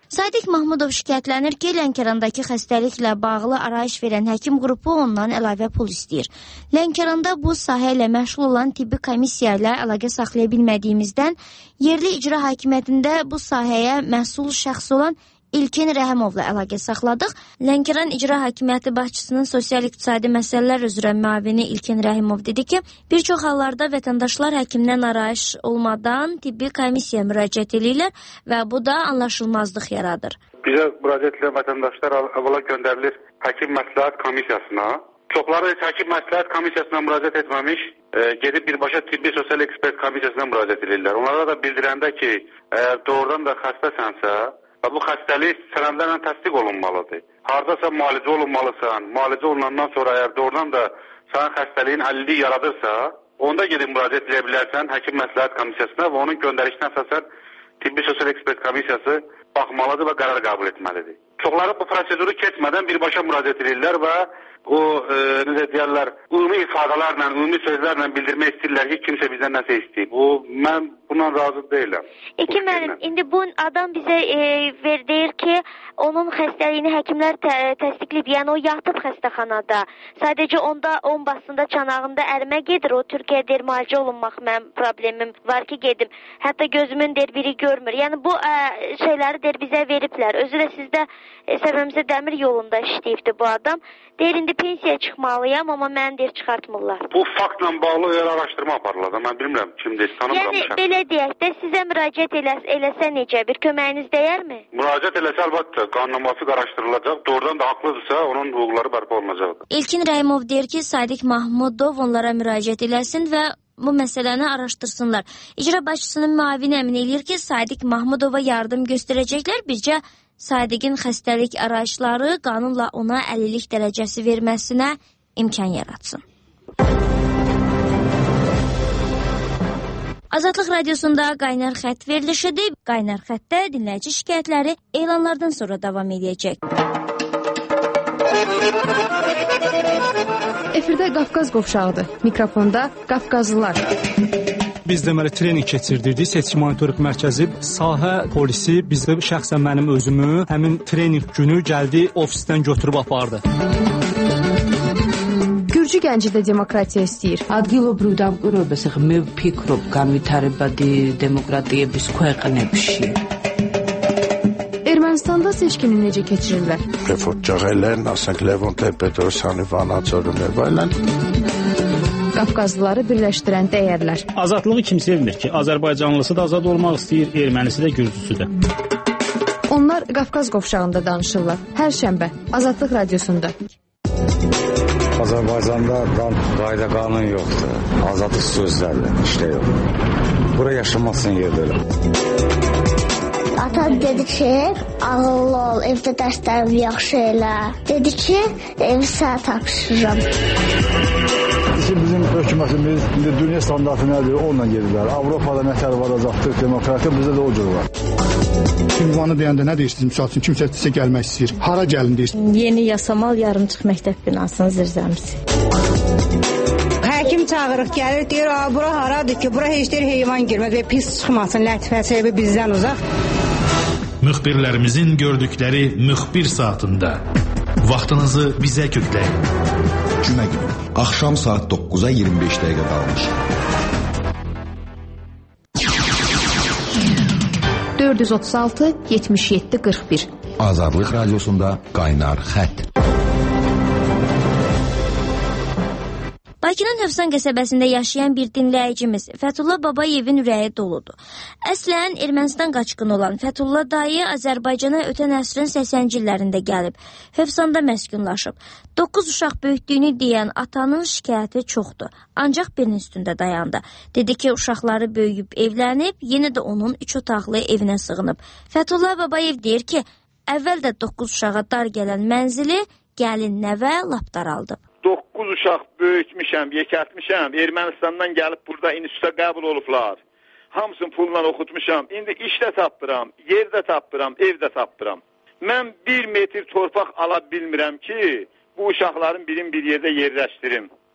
Sadiq Mahmudov şikayətlənir ki, Lənkərandakı xəstəliklə bağlı arayış verən həkim qrupu ondan əlavə pul istəyir. Lənkəranda bu sahə ilə məşğul olan tibbi komissiya ilə əlaqə saxlaya bilmədiyimizdən yerli icra hakimiyyətində bu sahəyə məsul şəxs olan İlkin Rəhimovla əlaqə saxladıq. Lənkəran İcra Hakimiyyəti başçısının sosial-iqtisadi məsələlər üzrə müavini İlkin Rəhimov dedi ki, bir çox hallarda vətəndaşlar həkimdən arayış olmadan tibbi komissiyaya müraciət edirlər və bu da anlaşılmazlıq yaradır. Bizə müraciət edən vətəndaşlar əvvəla göndərilir həkim məsləhət komissiyasına. Çoxları həkim məsləhət komissiyasına müraciət etməmiş, e, gedib birbaşa tibbi sosial ekspert komissiyasına müraciət edirlər. Onlara da bildirəndə ki, əgər doğrudan da xəstəsənsə, və bu xəstəlik sənədlərlə təsdiq olunmalıdır. Haradasa müalicə olunmalısan, müalicə olunandan sonra əgər doğrudan da sənin xəstəliyin əlilliyi yaradırsa, onda gedib müraciət edə bilərsən həkim məsləhət komissiyasına və onun göndərişinə əsasən tibbi sosial ekspert komissiyası baxmalıdır və qərar qəbul etməlidir. Çoxları bu proseduru keçmədən birbaşa müraciət edirlər və o, e, necə deyərlər, ümumi ifadələrlə, ümumi sözlərlə bildirmək istəyirlər ki, kimsə bizdən nəsə istəyib. O, mən buna razı deyiləm. İki mənim, indi bu adam bizə e, ver, deyir ki, onun xəstəliyini həkimlər tə, təsdiqləyib, yəni o yatıb xəstəxanada. Sadəcə onda on basında, çanağında ərimə gedir, o Türkiyədə deyir, müalicə olunmaq mənim problemim var ki, gedim. Hətta gözümün deyir, biri görmür. Yəni bu ə, şeyləri deyir, bizə veriblər. Özü də sizdə e, Səbəmizə dəmir yolunda işləyibdi bu adam. Deyir, indi pensiyaya çıxmalıyam, amma mən deyir, çıxartmırlar. Bu faktla bağlı yer araşdırma aparırlar da, mən bilmirəm kimdir, tanımıram. Yəni, belə deyək də, sizə müraciət eləs, eləsə necə, bir köməyiniz dəyərmi? Müraciət eləsə, əlbəttə, qanuna müvafiq araşdırılacaq, doğrudan da haqlıdırsa, onun hüquqları bərpa olunacaqdır. İlkin Rəhimov deyir ki, Sadiq Mahmudov onlara müraciət eləsin və bu məsələni araşdırsınlar. İcra başçısının müavini əmin eləyir ki, Sadiq Mahmudova yardım göstərəcəklər, bircə Sadiqin xəstəlik arayışları qanunla ona əlillik dərəcəsi verməsinə imkan yaratsın. Azadlıq Radiosunda Qaynar Xətt verilişidir. Qaynar Xəttdə dinləyici şikayətləri elanlardan sonra davam edəcək. Efirdə Qafqaz qovşağıdır. Mikrofonda Qafqazlılar. Biz deməli trening keçirdirdik. Seçki monitorinq mərkəzi, sahə polisi bizdə şəxsən mənim özümü həmin trening günü gəldi ofisdən götürüb apardı. Gürcü gənci də demokratiya istəyir. ადგილობრივ დამკვირვებელს ახლა მე ვფიქრობ განვითარებადი დემოკრატიების ქვეყნებში. Ermənistanda seçkini necə keçirirlər? Reform ջղելեն, ասենք Լևոն Տեր-Պետրոսյանի վանաձորն եւ այլն. Qafqazlıları birləşdirən dəyərlər. Azadlığı kim sevmir ki? Azərbaycanlısı da azad olmaq istəyir, ermənisi də, gürcüsü də. Onlar Qafqaz qovşağında danışırlar. Hər şənbə Azadlıq Radiosunda. Azərbaycanda qayda qanun yoxdur. Azadlıq sözlərlə işlə yox. Bura yaşamasın yerdə öyle. Atam dedi ki, ağıllı ol, evdə dərslərimi yaxşı elə. Dedi ki, evi sənə tapşırıram. Bizim hökumətimiz indi dünya standartı nədir? Onunla gedirlər. Avropada nətər var, azadlıq, demokratiya, bizdə də o cür var. Ünvanı deyəndə nə deyirsiniz? Misal üçün, kimsə sizə gəlmək istəyir. Hara gəlin deyirsiniz? Yeni Yasamal yarımçıq məktəb binasının zirzəmisi. Həkim çağırıq, gəlir, deyir, bura haradır ki, bura heç deyir heyvan girməz və pis çıxmasın, lətifəsi bizdən uzaq. Müxbirlərimizin gördükləri müxbir saatında vaxtınızı bizə kökləyin. Cümə günü, axşam saat doqquza iyirmi beş dəqiqə qalmış. dörd yüz otuz altı yetmiş yeddi qırx bir Azadlıq Radiosunda Qaynar Xətt. Bakının Hövsan qəsəbəsində yaşayan bir dinləyicimiz Fətullah Babayevin ürəyi doludur. Əslən Ermənistan qaçqını olan Fətullah dayı Azərbaycana ötən əsrin səksəninci illərində gəlib. Hövsanda məskunlaşıb. doqquz uşaq böyütdüyünü deyən atanın şikayəti çoxdur. Ancaq birinin üstündə dayandı. Dedi ki, uşaqları böyüyüb evlənib, yenə də onun üç otaqlı evinə sığınıb. Fətullah Babayev deyir ki, əvvəl də doqquz uşağa dar gələn mənzili gəlin nəvə lap daraldı. doqquz uşaq böyütmüşəm, yekəltmişəm. Ermənistandan gəlib burada instituta qəbul olublar. Hamısını pulla oxutmuşam. İndi işdə tapdıram, yerdə tapdıram, evdə tapdıram. Mən bir metr torpaq ala bilmirəm ki, bu uşaqların birin bir yerdə yerləşdirim.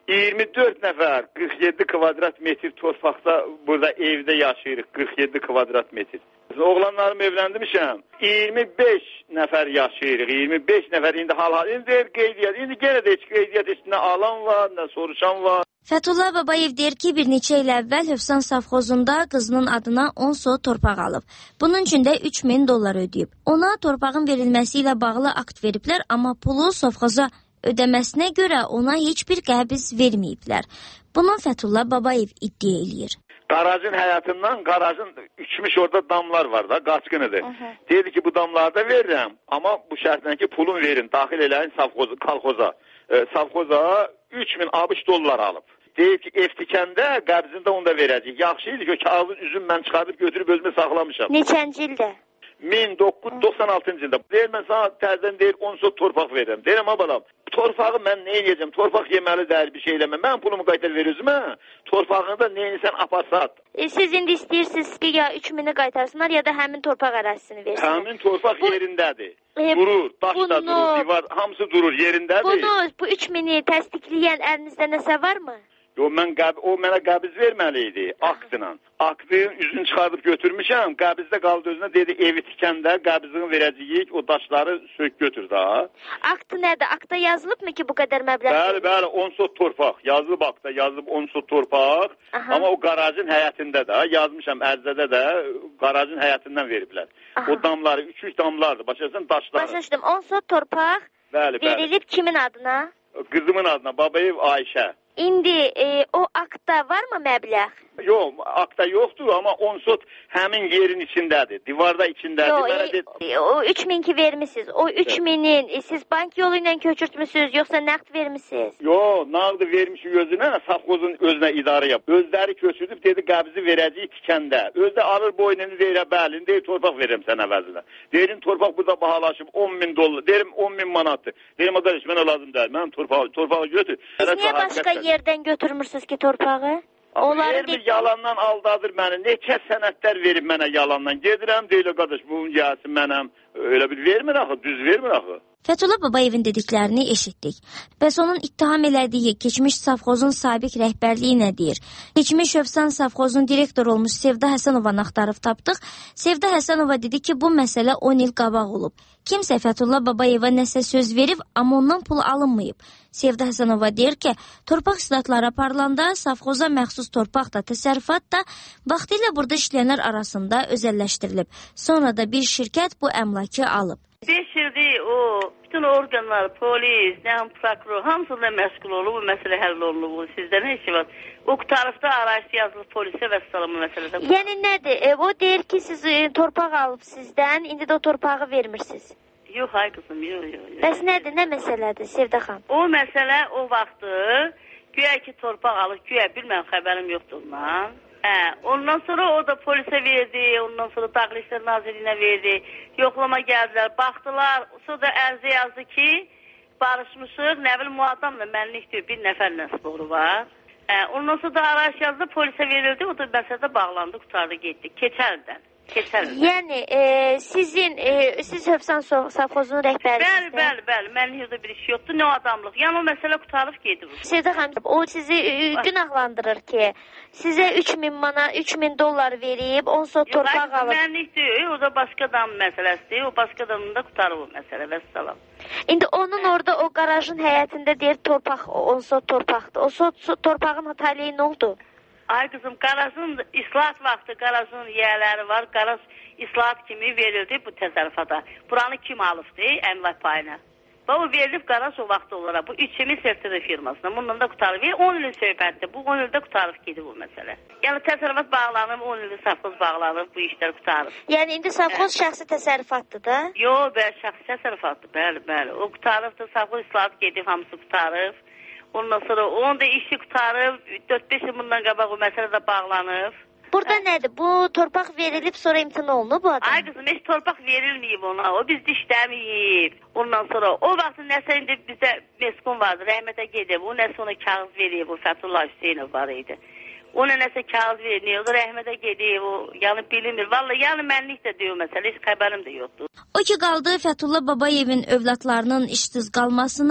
iyirmi dörd nəfər qırx yeddi kvadrat metr torpaqda burada evdə yaşayırıq. qırx yeddi kvadrat metr. Oğlanlarım evləndirmişəm. iyirmi beş nəfər yaşayırıq. iyirmi beş nəfər indi hal-hal. İndi qeydiyyat. İndi yenə də heç qeydiyyat heç nə alan var, nə soruşan var. Fəthullah Babayev deyir ki, bir neçə il əvvəl Hövsan Savxozunda qızının adına on sot torpaq alıb. Bunun üçün də üç min dollar ödəyib. Ona torpağın verilməsi ilə bağlı akt veriblər, amma pulu sovxoza ödəməsinə görə ona heç bir qəbz verməyiblər. Bunun Fəthullah Babayev iddia eləyir. Qarajın həyatından, qarajın üçmüş orada damlar var da, qaçqınıdır. Deyir ki, bu damlarda verirəm, amma bu şərtlə ki, pulun verin, daxil eləyin savxoza, kalxoza. E, savxoza üç min ABŞ dollar alıb. Deyir ki, ev tikəndə qəbzində onu da verəcək. Yaxşı idi ki, o kağızın üzüm mən çıxarıb götürüb özümə saxlamışam. Neçənci ildə? min doqquz yüz doxsan altıncı ildə. Deyir, mən sana tərdən deyir, on sot torpaq verirəm. Deyirəm, ha balam, torpağı mən nə edəcəm? Torpaq yeməli dəyər bir şey eləmə. Mən pulumu qaytar ver özümə, torpağını da neyini sən aparsat. E, siz indi istəyirsiniz ki, ya üç mini qaytarsınlar, ya da həmin torpaq ərazisini versinlər. Həmin torpaq bu, yerindədir. E, durur, daş bunu, da durur, divar, hamısı durur, yerindədir. Bunu, bu üç mini təsdiqləyən əlinizdə nəsə varmı? Yo, mən qəb o mənə qəbiz verməli idi, aktla. Aktın üzünü çıxardıb götürmüşəm, qəbizdə qaldı özünə, dedi, evi tikəndə qəbizini verəcəyik, o daşları sök götür daha. Aktı nədir? Aktda yazılıbmı ki, bu qədər məbləğ? Bəli, bəli, on sot torpaq, yazılıb aktda, yazılıb on sot torpaq, aha. Amma o qarajın həyətində də, yazmışam ərzədə də, qarajın həyətindən veriblər. Aha. O damları, üç-üç damlardır, başlasın daşları. Başladım, on sot torpaq bəli, verilib bəli. Kimin adına? Qızımın adına, Babayev Ayşə. İndi e, o aktda varmı məbləğ? Yox, aktda yoxdur, amma on sot həmin yerin içindədir, divarda içindədir. Yox, e, o üç min ki vermişsiniz, o üç minin e, siz bank yolu ilə köçürtmüsünüz, yoxsa nəqd vermişsiniz? Yox, nəqd vermişik özünə, savxozun özünə idarə yap. Özləri köçürdüb, dedi, qəbzi verəcəyik tikəndə. Özdə alır boynunu deyir, bəli, deyir, torpaq verirəm sən əvəzinə. Deyirin, torpaq burada bahalaşıb on min dollar, deyirim, on min manatdır. Deyirim, adaş, mənə lazım deyil, mən torpağı, torpağı götür. Siz niyə başqa yerdən götürmürsünüz ki torpağı? Onları vermir, deyil, yalandan aldadır məni. Neçə sənədlər verib mənə yalandan. Gedirəm, deyil, qardaş, bunun gəlsin mənəm. Öyle bir vermir axı, düz vermir axı. Fəthullah Babayevin dediklərini eşitdik. Bəs onun ittiham elədiyi keçmiş savxozun sabiq rəhbərliyi nə deyir? Keçmiş Hövsan savxozun direktor olmuş Sevda Həsənovanı axtarıb tapdıq. Sevda Həsənova dedi ki, bu məsələ on il qabaq olub. Kimsə Fəthullah Babayeva nəsə söz verib, amma ondan pul alınmayıb. Sevda Həsənova deyir ki, torpaq islahatları aparılanda savxoza məxsus torpaq da, təsərrüfat da vaxtilə burada işləyənlər arasında özəlləşdirilib. Sonra da bir şirkət bu əmlakı alıb. beş ildir o bütün orqanlar, polis, nəm, prokuror hamısıyla məşğul olub, bu məsələ həll olunub. Sizdə nə işi var? O tarafda araç yazılıb polisə və salamı məsələdə. Yəni nədir? E, o deyir ki, siz e, torpaq alıb sizdən, indi də o torpağı vermirsiniz. Yox, ay qızım, yox, yox. yox. Bəs nədir, nə məsələdir Sevda xan? O məsələ o vaxtı güya ki torpaq alıb, güya bilməm, xəbərim yoxdur ondan. Hə, ondan sonra o da polisə verdi, ondan sonra Daxili İşlər Nazirliyinə verdi, yoxlama gəldilər, baxdılar, sonra da ərizə yazdı ki, barışmışıq, nə bilim, muadamla mənlikdir, bir nəfərlə sporu var. Hə, ondan sonra da araç yazdı, polisə verildi, o da məsələdə bağlandı, qutardı, getdi, keçərdən. Keçərdən. Yəni, e, sizin, e, siz Hövsan savxozunun rəhbərisiniz. Bəli, bəli, bəli, mənlikdə bir iş yoxdur, nə adamlıq, yəni o məsələ qutarıb gedir. Sevda xanım, o sizi e, günahlandırır ki, sizə üç min mana, üç min dollar verib, on sot torpaq alıb. Mənlikdir, o da başqa adamın məsələsidir, o başqa adamın da qutarıb o məsələ, vəssalam. İndi onun orada o qarajın həyətində deyir torpaq, on sot torpaqdır. O sot, sot torpağın taleyi nə oldu? Ay qızım, qarajın islahat vaxtı, qarajın yiyələri var, qaraj islahat kimi verildi bu təsərrüfata. Buranı kim alıbdı, əmlak payına? Və o verilib qaraj o vaxt olaraq, bu üçümü sertifi firmasına, bundan da qutarıb, on ilin söhbətdir, bu on ildə qutarıb gedir bu məsələ. Yəni təsərrüfat bağlanıb, on ildə savxoz bağlanıb, bu işlər qutarıb. Yəni indi savxoz şəxsi təsərrüfatdır da? Yox, bəli, şəxsi təsərrüfatdır, bəli, bəli. O qutarıbdır, savxoz islahat gedib, hamısı qutarıb. Ondan sonra onun da işi qutarıb, dörd beş il bundan qabaq o məsələ də bağlanıb. Burada hə. Nədir? Bu torpaq verilib, sonra imtina olunub bu adam? Ay qızım, heç torpaq verilməyib ona, o bizdə işləməyib. Ondan sonra o vaxt nəsə indi bizdə meskun vardı, rəhmətə gedib, o nəsə ona kağız verib, o Fəthullah Hüseynov var idi. Ona nəsə kağız verir, o da rəhmətə gedib, o yəni bilinmir. Vallahi yəni mənlik də deyil məsələ, heç xəbərim də yoxdur. O ki qaldı Fəthullah Babayevin övladlarının işsiz qalmasına,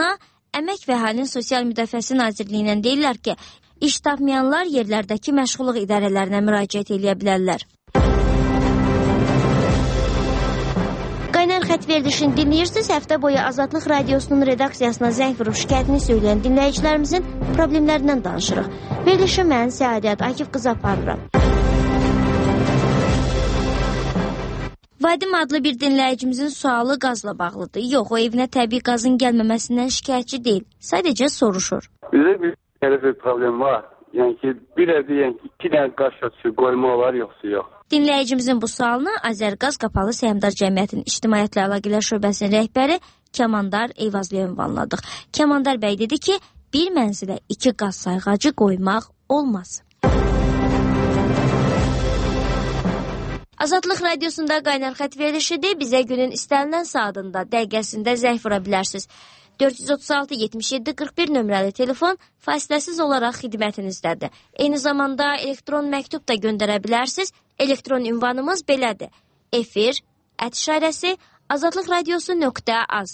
Əmək və Əhalinin Sosial Müdafiəsi Nazirliyindən deyirlər ki, iş tapmayanlar yerlərdəki məşğulluq idarələrinə müraciət edə bilərlər. Qaynar xətt verilişini dinləyirsiniz. Həftə boyu Azadlıq Radiosunun redaksiyasına zəng vurub şikayətini söyləyən dinləyicilərimizin problemlərindən danışırıq. Verilişi mən Səadət Akif qız aparıram. Vadim adlı bir dinləyicimizin sualı qazla bağlıdır. Yox, o evinə təbii qazın gəlməməsindən şikayətçi deyil. Sadəcə soruşur. Bizə bir, bir problem var. Yəni ki, bir evdə yəni ki, iki dənə qaz şatçı qoyma olar, yoxsa yox. Dinləyicimizin bu sualını Azərqaz Qapalı Səhmdar Cəmiyyətinin İctimaiyyətlə Əlaqələr Şöbəsinin rəhbəri Kəmandar Eyvazlıya ünvanladıq. Kəmandar bəy dedi ki, bir mənzilə iki qaz sayğacı qoymaq olmaz. Azadlıq Radiosunda qaynar xətt verilişidir. Bizə günün istənilən saatında, dəqiqəsində zəng vura bilərsiniz. dörd yüz otuz altı yetmiş yeddi qırx bir nömrəli telefon fasiləsiz olaraq xidmətinizdədir. Eyni zamanda elektron məktub da göndərə bilərsiniz. Elektron ünvanımız belədir. Efir, ət işarəsi, azadlıqradiosu.az.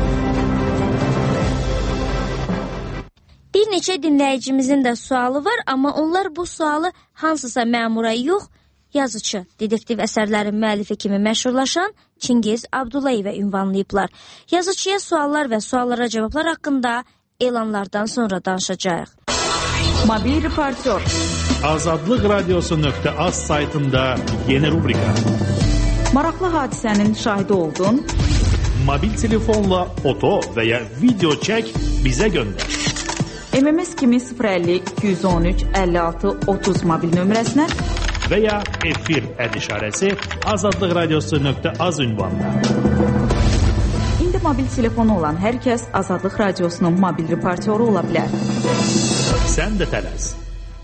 Bir neçə dinləyicimizin də sualı var, amma onlar bu sualı hansısa məmura yox, yazıcı, detektiv əsərlərin müəllifi kimi məşhurlaşan Çingiz Abdullayevə ünvanlayıblar. Yazıcıya suallar və suallara cavablar haqqında elanlardan sonra danışacağıq. Mobil reportyor. Azadlıq Radiosu.az saytında yeni rubrika. Maraqlı hadisənin şahidi oldun. Mobil telefonla foto və ya video çək bizə göndər. M M S kimi sıfır əlli iki yüz on üç əlli altı otuz mobil nömrəsinə və ya efir əd işarəsi Azadlıq Radiosu.az ünvanına. İndi mobil telefonu olan hər kəs Azadlıq Radiosunun mobil reportyoru ola bilər. Sən də tələs.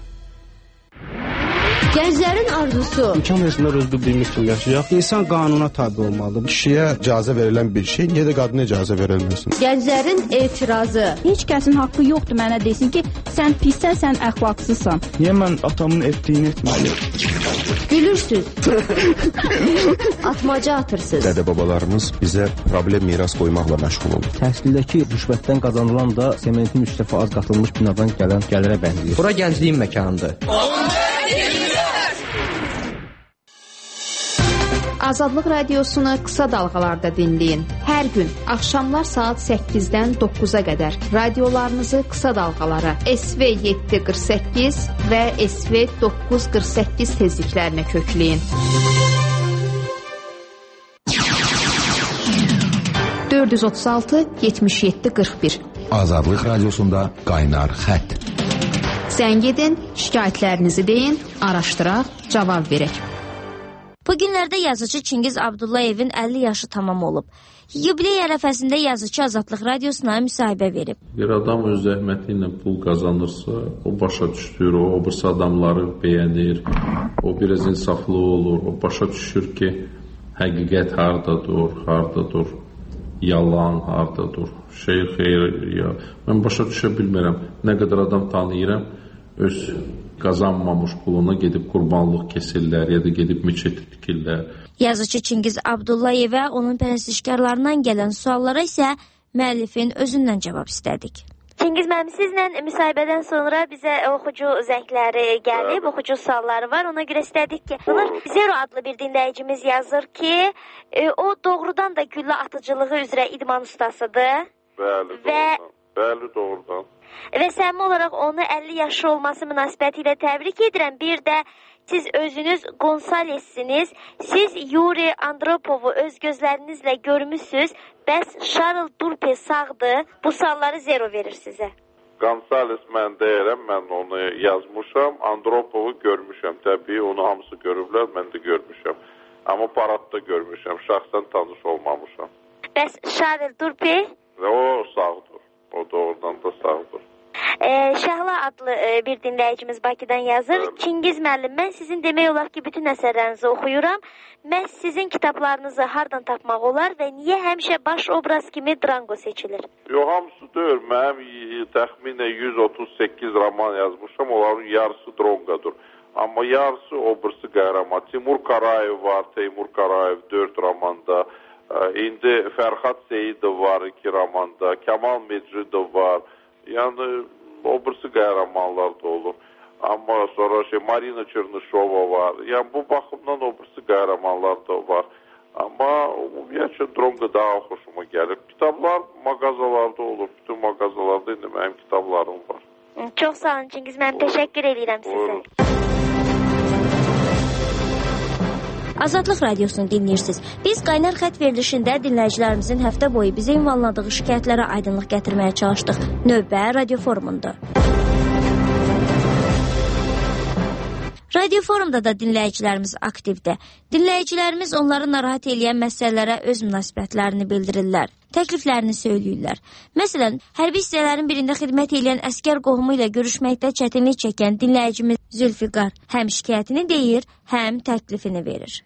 Gənclərin arzusu. İmkan versinlər öz bildiyimiz kimi yaşayaq. İnsan qanuna tabi olmalıdır. Kişiyə icazə verilən bir şey, niyə də qadına icazə verilməsin? Gənclərin etirazı. Heç kəsin haqqı yoxdur mənə desin ki, sən pissən, sən əxlaqsızsan. Niyə mən atamın etdiyini etməliyim? Gülürsüz. Atmaca atırsınız. Dədə-babalarımız bizə problem miras qoymaqla məşğul olur. Təhsildəki rüşvətdən qazanılan da sementin üç dəfə az qatılmış binadan gələn gəlirə bənzəyir. Bura gəncliyin məkanıdır. Azadlıq Radiosunu qısa dalğalarda dinləyin. Hər gün axşamlar saat səkkizdən doqquza qədər radiolarınızı qısa dalğalara S V yeddi qırx səkkiz və S V doqquz qırx səkkiz tezliklərinə kökləyin. dörd yüz otuz altı yetmiş yeddi qırx bir Azadlıq Radiosunda qaynar xətt. Zəng edin, şikayətlərinizi deyin, araşdıraq, cavab verək. Bu günlərdə yazıcı Çingiz Abdullayevin əlli yaşı tamam olub. Yubiley ərəfəsində yazıcı Azadlıq Radiosuna müsahibə verib. Bir adam öz zəhməti ilə pul qazanırsa, o başa düşür, o obirsi adamları bəyənir, o biraz insaflı olur, o başa düşür ki, həqiqət hardadır, hardadır, yalan hardadır, şey xeyr, ya. Mən başa düşə bilmirəm, nə qədər adam tanıyıram, öz qazanmamış puluna gedib qurbanlıq kesirlər, ya da gedib meçet tikirlər. Yazıcı Çingiz Abdullayevə onun pərəstişkarlarından gələn suallara isə müəllifin özündən cavab istədik. Çingiz müəllim, sizlə müsahibədən sonra bizə oxucu zəngləri gəlib, oxucu sualları var. Ona görə istədik ki, Zero adlı bir dinləyicimiz yazır ki, o doğrudan da güllə atıcılığı üzrə idman ustasıdır. Bəli, və doğrudan. Bəli, doğrudan. Və səmimi olaraq onu əlli yaşı olması münasibəti ilə təbrik edirəm. Bir də siz özünüz Gonsalessiniz. Siz Yuri Andropovu öz gözlərinizlə görmüsünüz. Bəs Charles Durpe sağdır. Bu sualları Zero verir sizə. Gonzales mən deyirəm, mən onu yazmışam. Andropovu görmüşəm. Təbii onu hamısı görüblər, mən də görmüşəm. Amma paradda görmüşəm. Şəxsən tanış olmamışam. Bəs Charles Durpe? O sağdır. O doğrudan da sağdır. Ee, Şəhla adlı e, bir dinləyicimiz Bakıdan yazır. Evet. Çingiz müəllim, mən sizin demək olar ki, bütün əsərlərinizi oxuyuram. Məhz sizin kitablarınızı hardan tapmaq olar və niyə həmişə baş obraz kimi Drango seçilir? Yox, hamısı deyil. Mənim təxminən yüz otuz səkkiz roman yazmışam. Onların yarısı Drongodur. Amma yarısı obirsi qəhrəman. Timur Karayev var. Teymur Karayev dörd romanda. İndi Fərxad Seyidov var iki romanda, Kəmal Mecridov var. Yəni, o birisi qəhrəmanlar da olur. Amma sonra şey, Marina Çernişova var. Yəni, bu baxımdan o birisi qəhrəmanlar da var. Amma ümumiyyətlə Dronqa daha xoşuma gəlir. Kitablar mağazalarda olur. Bütün mağazalarda indi mənim kitablarım var. Çox sağ olun Çingiz, mən təşəkkür edirəm sizə. Azadlıq Radiosunu dinləyirsiniz. Biz qaynar xət verilişində dinləyicilərimizin həftə boyu bizə ünvanladığı şikayətlərə aydınlıq gətirməyə çalışdıq. Növbə Radio Forumunda. Radio Forumda da dinləyicilərimiz aktivdir. Dinləyicilərimiz onları narahat edən məsələlərə öz münasibətlərini bildirirlər, təkliflərini söyləyirlər. Məsələn, hərbi hissələrin birində xidmət edən əskər qohumu ilə görüşməkdə çətinlik çəkən dinləyicimiz Zülfiqar həm şikayətini deyir, həm təklifini verir.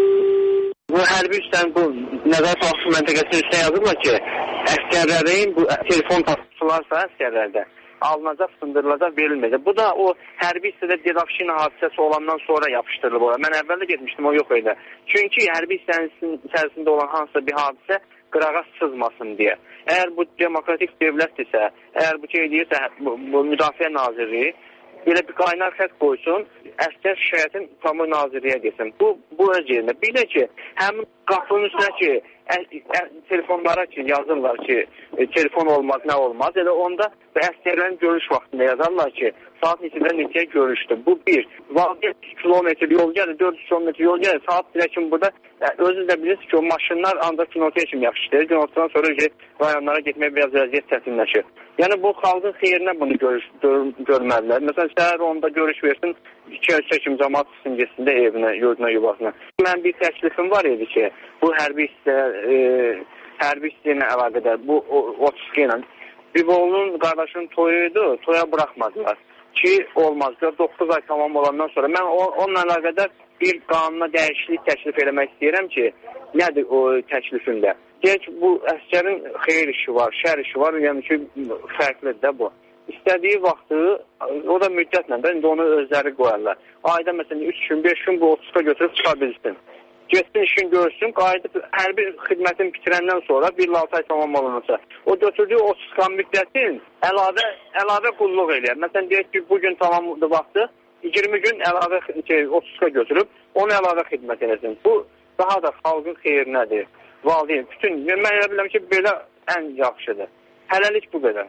Bu hərbi hissənin bu nəzarət vaxtı məntəqəsinin üstə yazırlar ki, əskərlərin bu telefon tapılarsa əskərlərdə alınacaq, sındırılacaq, verilməyəcək. Bu da o hərbi hissədə Dedavşina hadisəsi olandan sonra yapışdırılıb oraya. Mən əvvəldə getmişdim, o yox idi. Çünki hərbi hissənin içərisində olan hansısa bir hadisə qırağa sızmasın deyə. Əgər bu demokratik dövlətdirsə, əgər bu şey deyirsə, bu, bu Müdafiə Nazirliyi belə bir qaynar xət qoysun, əskər şikayətin Kamu Nazirliyə desin. Bu, bu öz yerində. Bir də ki, həmin qapının üstünə ki, ə, ə, telefonlara ki, yazırlar ki, e, telefon olmaz, nə olmaz. Elə onda əskərlərin görüş vaxtında yazarlar ki, saat neçədən neçəyə görüşdü. Bu bir. Vaziyət kilometr yol gəlir, dörd yüz kilometr yol gəlir. Saat birə kimi burada ə, özünüz də bilirsiniz ki, o maşınlar ancaq günortaya kimi yaxşıdır. Günortadan sonra ki, rayonlara getmək biraz vəziyyət çətinləşir. Yəni bu xalqın xeyrinə bunu görüş, gör, görməlilər. Məsələn, səhər onda görüş versin, iki ölçə kimi cəmaat çıxsın, getsin də evinə, yurduna, yuvasına. Mən bir təklifim var idi ki, bu hərbi hissə, e, hərbi hissə ilə əlaqədar, bu otuz ilə Bibolunun qardaşının toyuydu, toya buraxmadılar ki, olmaz. doqquz ay tamam olandan sonra mən onunla əlaqədar bir qanuna dəyişiklik təklif eləmək istəyirəm ki, nədir o təklifində? Deyək, bu əskərin xeyir işi var, şər işi var, yəni ki, fərqlidir də bu. İstədiyi vaxtı, o da müddətlə də, indi onu özləri qoyarlar. Ayda məsələn üç gün, beş gün bu otuzda götürüb çıxa bilsin. Getsin, işin görsün, qayıdıb hər bir xidmətin bitirəndən sonra bir altı ay tamam olunursa, o götürdüyü otuz qan müddətin əlavə, əlavə qulluq eləyər. Məsələn, deyək ki, bugün tamamdır vaxtı, iyirmi gün əlavə şey, otuzda götürüb, onu əlavə xidmət eləsin. Bu, daha da xalqın xeyrinədir. Valideyn, bütün, mən elə biləm ki, belə ən yaxşıdır. Hələlik bu qədər.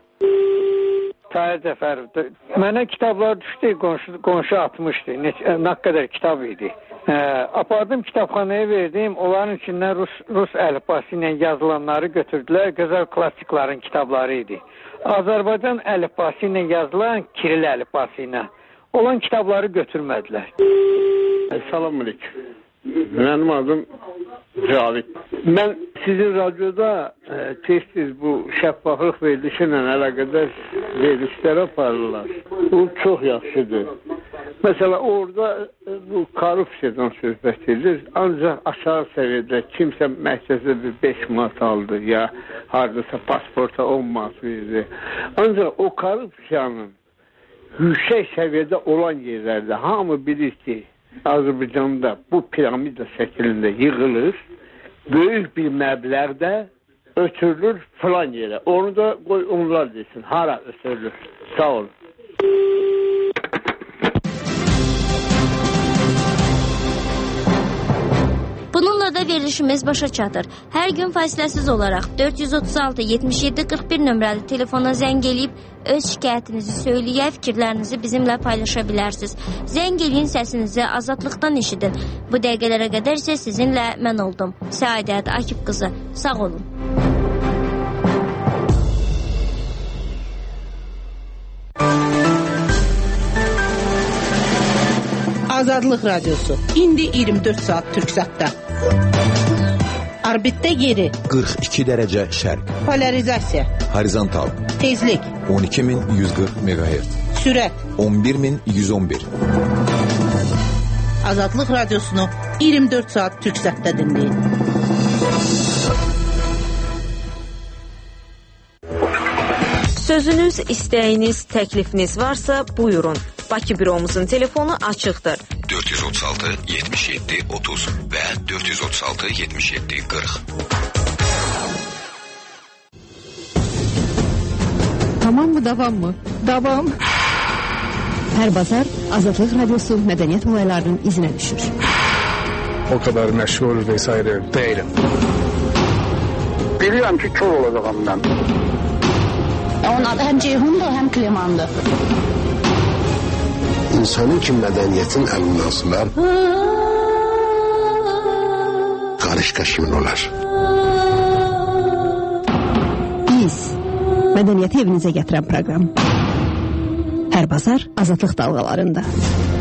Tahir Cəfərov, mənə kitablar düşdü, qonşu, qonşu atmışdı, nə, nə qədər kitab idi. Hə, apardım kitabxanaya verdim, onların içindən Rus, Rus əlifbası ilə yazılanları götürdülər, gözəl klassikların kitabları idi. Azərbaycan əlifbası ilə yazılan Kiril əlifbası ilə olan kitabları götürmədilər. Salam aleyküm. Mənim adım Cavid. Mən sizin radyoda e, tez-tez bu şəffaflıq verilişi ilə əlaqədar verilişlər aparırlar. Bu çox yaxşıdır. Məsələn, orada e, bu korrupsiyadan söhbət edilir. Ancaq aşağı səviyyədə kimsə məhkəsə bir beş manat aldı ya haradasa pasporta on manat verdi. Ancaq o korrupsiyanın yüksək səviyyədə olan yerlərdə hamı bilir ki, Azərbaycanda bu piramida şəklində yığılır, böyük bir məbləğdə ötürülür filan yerə. Onu da qoy onlar desin, hara ötürülür. Sağ olun. Bununla da verilişimiz başa çatır. Hər gün fasiləsiz olaraq dörd yüz otuz altı yetmiş yeddi qırx bir nömrəli telefona zəng eləyib öz şikayətinizi söyləyə, fikirlərinizi bizimlə paylaşa bilərsiniz. Zəng eləyin, səsinizi azadlıqdan eşidin. Bu dəqiqələrə qədər isə sizinlə mən oldum. Səadət Akif qızı. Sağ olun. Azadlıq Radyosu. İndi iyirmi dörd saat Türksatda. Orbitdə yeri. qırx iki dərəcə şərq. Polarizasiya. Horizontal. Tezlik. on iki min yüz qırx megahertz. Sürət. on bir min yüz on bir. Azadlıq Radiosunu iyirmi dörd saat Türksatda dinləyin. Sözünüz, istəyiniz, təklifiniz varsa buyurun. Bakı büromuzun telefonu açıqdır. dörd yüz otuz altı yetmiş yeddi otuz və dörd yüz otuz altı yetmiş yeddi qırx. Tamam mı, davam mı? Davam. Hər bazar Azadlıq Radiosu mədəniyyət olaylarının izinə düşür. O kadar məşhur vesaire değilim. Bilirəm ki, kör olacağım mən. Onun adı həm Ceyhundur, həm Klemandır. İnsanın ki mədəniyyətin əminasılar qarış-qaşımın olar. Biz mədəniyyəti evinizə gətirən proqram. Hər bazar Azadlıq dalğalarında.